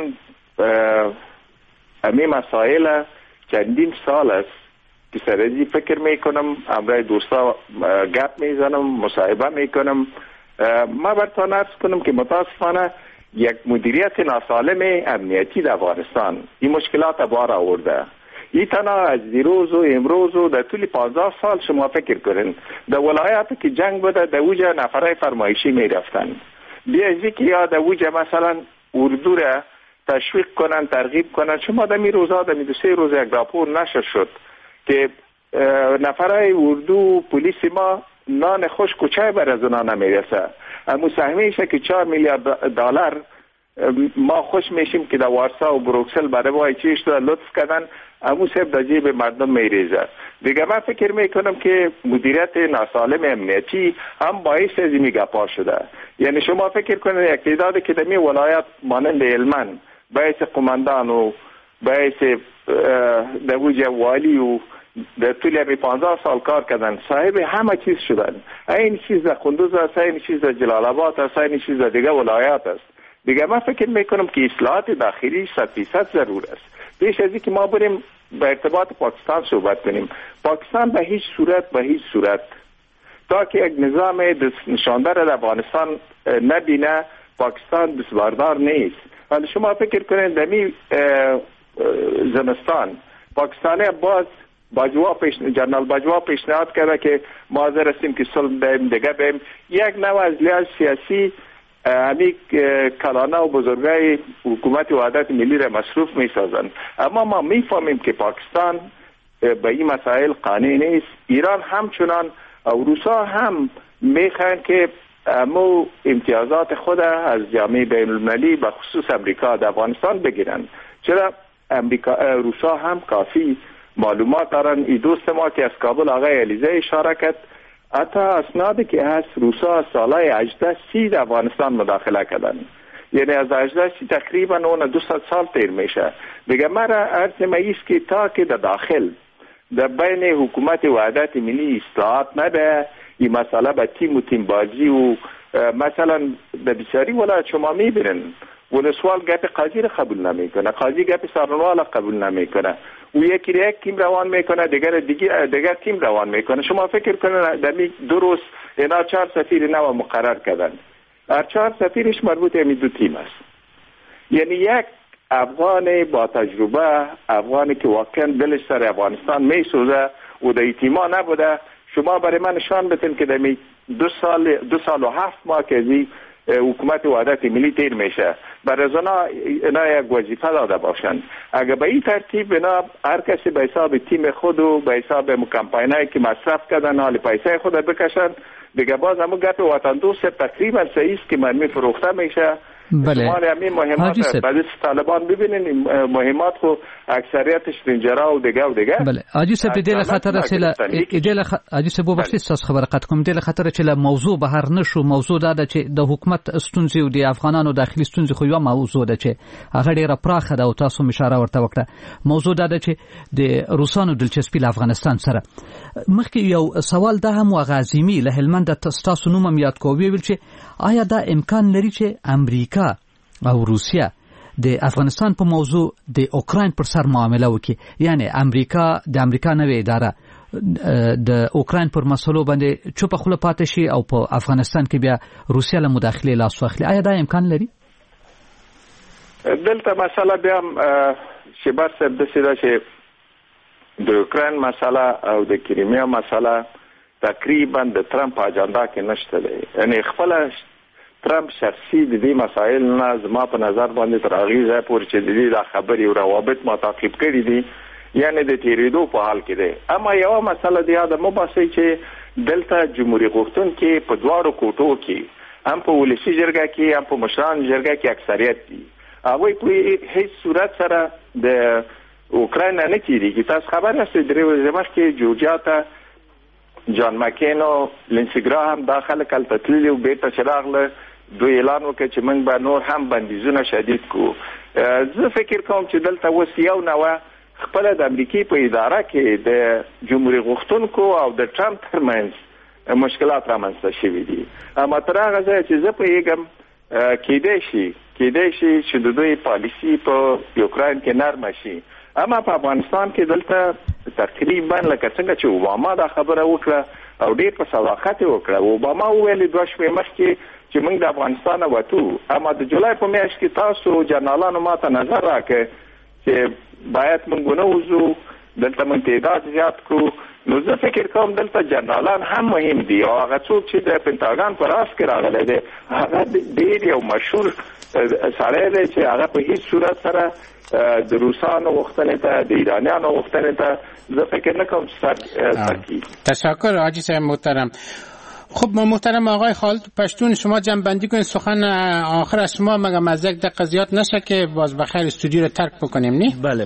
[SPEAKER 12] امی مسائل چندین سال است که سرزی فکر میکنم، امرای دوستا گپ میزنم، مصاحبه میکنم. ما برتان عرض کنم که متاسفانه یک مدیریت ناسالم امنیتی در افغانستان این مشکلات بار آورده. این تنها از دیروز و امروز و در طول 15 سال شما فکر کنین در ولایاتی که جنگ بوده در اوجه نفرای فرمایشی میرفتن، بیازی که یا در اوجه مثلا اردو را تشویق کنن، ترغیب کنن. شما در می روزا در می 2-3 روز یک راپور نشر شد که نفرای اردو پلیس ما نان خشک و چای بر از اونا نمیرسه. اما سهمیشه که 4 میلیارد دلار ما خوش میشیم که در وارسا و بروکسل برای وای چیش را لطف کردن، اما سب در جیب مردم میریزه. دیگه من فکر میکنم که مدیریت ناسالم امنیتی هم باعث از این گپا شده. یعنی شما فکر کنید یک تعدادی که در می ولایت مانند هلمند باعث قماندان و باعث در وجه والی و در طول 15 سال کار کردن، صاحب همه چیز شدن. این چیز در قندوز است، این چیز در جلال آباد است، این چیز در دیگه ولایات است. دیگه من فکر میکنم که اصلاحات داخلی 100% ضرور است. پیش از اینکه ما بریم به ارتباط پاکستان صحبت کنیم، پاکستان به هیچ صورت تا که یک نظام نشانده در افغانستان نبینه پاکستان دستبردار نیست. ولی شما فکر کنید دمی زمستان پاکستانی باز جنرال باجوا پیشنهاد کرده که ما حاضر هستیم که صلح بیم دیگه بیم. یک نوع از لحاظ سیاسی همی کلانه و بزرگای حکومت وحدت ملی را مصروف می سازن. اما ما می فهمیم که پاکستان به این مسائل قانع نیست. ایران همچنان و روسا هم می خواهند که امو امتیازات خود از جامعه بین المللی به خصوص امریکا در افغانستان بگیرن. چرا روسا هم کافی معلومات دارن. این دوست ما که از کابل آقای علیزه اشاره کرد، حتی اسنادی که هست روسا از سالهای 1830 در افغانستان مداخله کردن، یعنی از 1830 تقریبا اون 200 سال تیر میشه. دیگه مرا عرض میست که تا که در داخل در بین حکومت وحدت ملی اصلاحات نده، این مسئله به تیم بازی و مثلا در بسیاری ولایت شما میبینن ولسوال گپ قاضی را قبول نمیکنه، قاضی گپ سرنوال قبول نمیکنه، او یک تیم روان میکنه، دیگر تیم روان میکنه. شما فکر کنید در 2 روز اینا 4 سفیر نو مقرر کردن، هر 4 سفیرش مربوط به 2 تیم است. یعنی یک افغان با تجربه، افغانی که واقعا دلش سر افغانستان میسوزه و در تیما نبوده. شما برای من نشان بدین که در 2 سال و 7 ماه که حکومت وحدت ملی تیر میشه، برای اینا یک وظیفه داده باشند. اگر به این ترتیب اینا هر کسی به حساب تیم خود و به حساب کمپاینایی که مصرف کردن حال پیسه خود بکشن، دیگه باز همون گپ وطن دوست تقریبا صحیح است که مرمی فروخته میشه. شمال همین مهمات بعد طالبان ببینین مهمات خو اکثریتش رنجرا و دیگه
[SPEAKER 1] بله حاجی صاحب دې خطر سره حاجی صاحب وبخښئ تاسو خبره قطع کوم دې خطر چې له موضوع بهر نشو موضوع دا چې د حکومت ستونزې او د افغانانو داخلي ستونزې خو یو موضوع ده چې هغه ډیره پراخه ده او تاسو اشاره ورته وکړه موضوع دا ده چې د روسانو دلچسپي له افغانستان سره مخکې یو سوال دا هم غازمی له هلمند تاسو نوم یاد کوی ویل چې آیا دا امکان لري چې امریکا او روسیا د افغانستان په موضوع د اوکراین پر سر معامله وکړي یعنی امریکا نوې اداره د اوکراین پر مسلو باندې چوپ خله پاتې شي او په افغانستان کې بیا روسیا له مداخله لاس واخلي آیا دا امکان لري
[SPEAKER 12] دلته مسله بیا چې بس د سیده چې د اوکراین مسله او د کریمیا مسله تقریبا د ترامپ اجنډا کې نشته دی یعنی خپل ترامپ شخصي د دې مسایل نه زما په نظر باندې تر هغه ځای پورې چې د دې خبرې او روابط متعاقب کړي دي یعنی د تیریدو په حال کې دی اما یو مسله دی د مباحثه چې دلته جمهوریت غوښتونکي په دواړو کوټو کې هم په ولسی جرګه کې هم په مشران جرګه کې اکثریت دي هغه په هیڅ صورت سره د اوکراین نه کیږي تاسو خبر یاست درې ورځې مخکې جورجیا ته جان مکینو لینسیګرا هم داخله کل تطلیل او بیت شراغله دوی اعلان وکړ چې موږ به نور هم بندیزونه شدید کو زه فکر کوم چې دلته وسیاو نو خپل د امریکای په اداره کې د جمهوریت غوښتونکو او د ترامپ ترمنځ مشکلات رامنځته شوي دي اما تر هغه ځای چې زه پوهیږم کېدای شي چې د دوی پالیسي په یوکراین کې نرمه شي اما په افغانستان کې دلته تقریبا لکه څنګه چې اوباما دا خبره وکړه او ډېر په صداقت وکړه اوباما وویل دوه شپې مخکې چې موږ د افغانستان وته اما د جولای په میاشت کې تاسو جنرالانو ماته نظر راکړ چې باید موږ ونوځو دلته موږ تعداد زیات کړو نو زه فکر کوم دلته جنرالان هم مهم دي او هغه څوک چې د پنټاګان پر راس کې راغلی دی هغه ډېر یو مشهور سړی دی چې هغه په هیڅ صورت سره د روسانو وختنه ته د ایرانیانو وختنه ته زه فکر نکوم چې
[SPEAKER 10] تشکر حاجی صاحب محترم خب محترم آقای خالد پشتون شما جنبندی کنید سخن آخر از شما مگه مزدک در قضیات نشه که باز بخیر استودیو رو ترک بکنیم نی؟
[SPEAKER 11] بله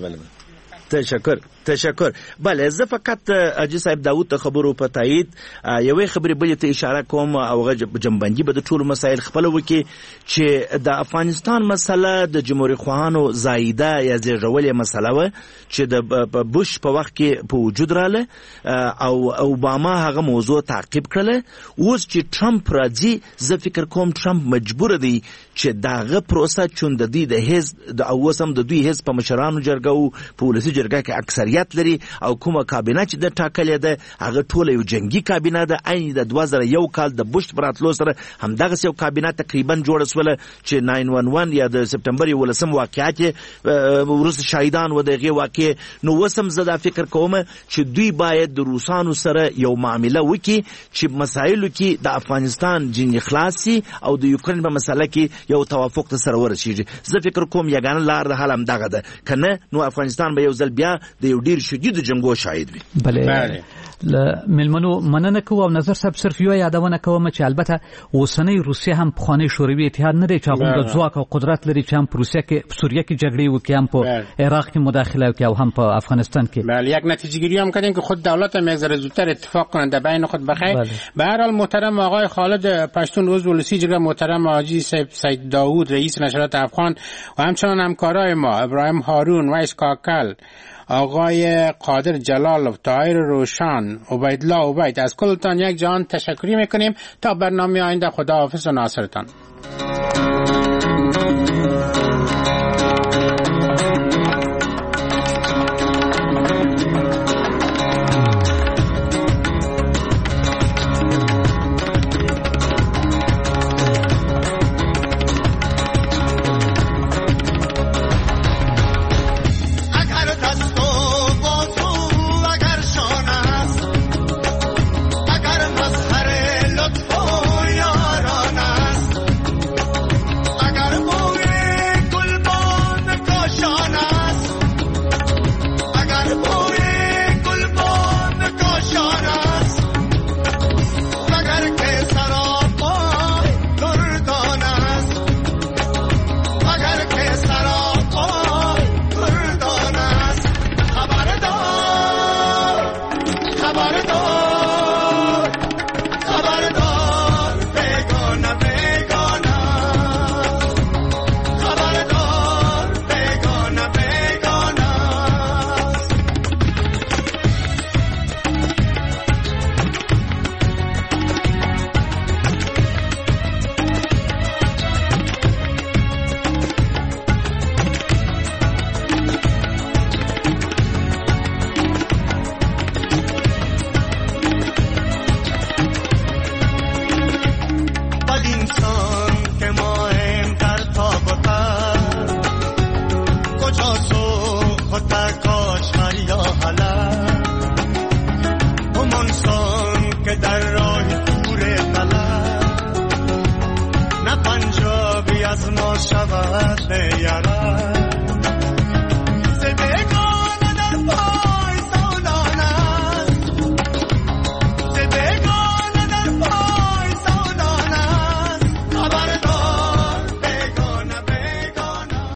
[SPEAKER 11] تشکر بله زه فقط حاجی صاحب داوود ته خبرو په تایید یوې خبرې بلې ته اشاره کوم او جنبندی به د ټولو مسایل خپل وکي چې د افغانستان مسله د جمهوریت خواهانو زایده یا زیږولې مسله و چې د بوش په وخت کې په وجود رااله او اوباما هغه موضوع تعقیب کړله اوس چې ټرمپ راځي زه فکر کوم ټرمپ مجبور دی چې داغه پروسه چون د دې د حزب د اوسم د دوی حزب په مشرانو جرګه او په ولسی جرګه کې اکثریت لري او کومه کابینه چې د ټاکلې ده هغه ټول یو جنگي کابینه ده عین د 2001 کال د بوش براتلو سره همدغه یو کابینه تقریبا جوړه سول چې 911 یا د سپټمبر 11 واقعیت ورس شهیدان و دغه واقع نو وسم زدا فکر کوم چې دوی باید د روسانو سره یو معامله وکړي چې مسایلو کې د افغانستان جن اخلاصي او د یوکرين په مسله کې یو توافق سره ورسیږي زه فکر کوم یګان لار د حالم دغه ده کنه نو افغانستان به یو ځل بیا د یو ډیر شدید جنگو شاهد وي
[SPEAKER 1] بله ملمنو مننه کوم نظر صاحب صرف یو یادونه کوم چې البته اوسنۍ روسیه هم خواني شوروي اتحاد نه دی چې هغه د ځواک او قدرت لري چې هم په روسیه کې په سوریه کې جګړې وکړي هم په عراق کې مداخله وکړي او هم په افغانستان کې
[SPEAKER 10] بله یک نتیجه گیری هم کردیم که خود دولت هم یک ذره زودتر اتفاق کنند در بین خود بخیر به هر حال محترم آقای خالد پشتون عضو ولسی جرگه محترم حاجی صاحب سید داوود رئیس نشریات افغان و همچنان همکارای ما ابراهیم هارون ویس کاکل آقای قادر جلال طاهر روشن عبیدالله عبید از کلتان یک جان تشکری میکنیم تا برنامه آینده خداحافظ و ناصرتان
[SPEAKER 16] یاران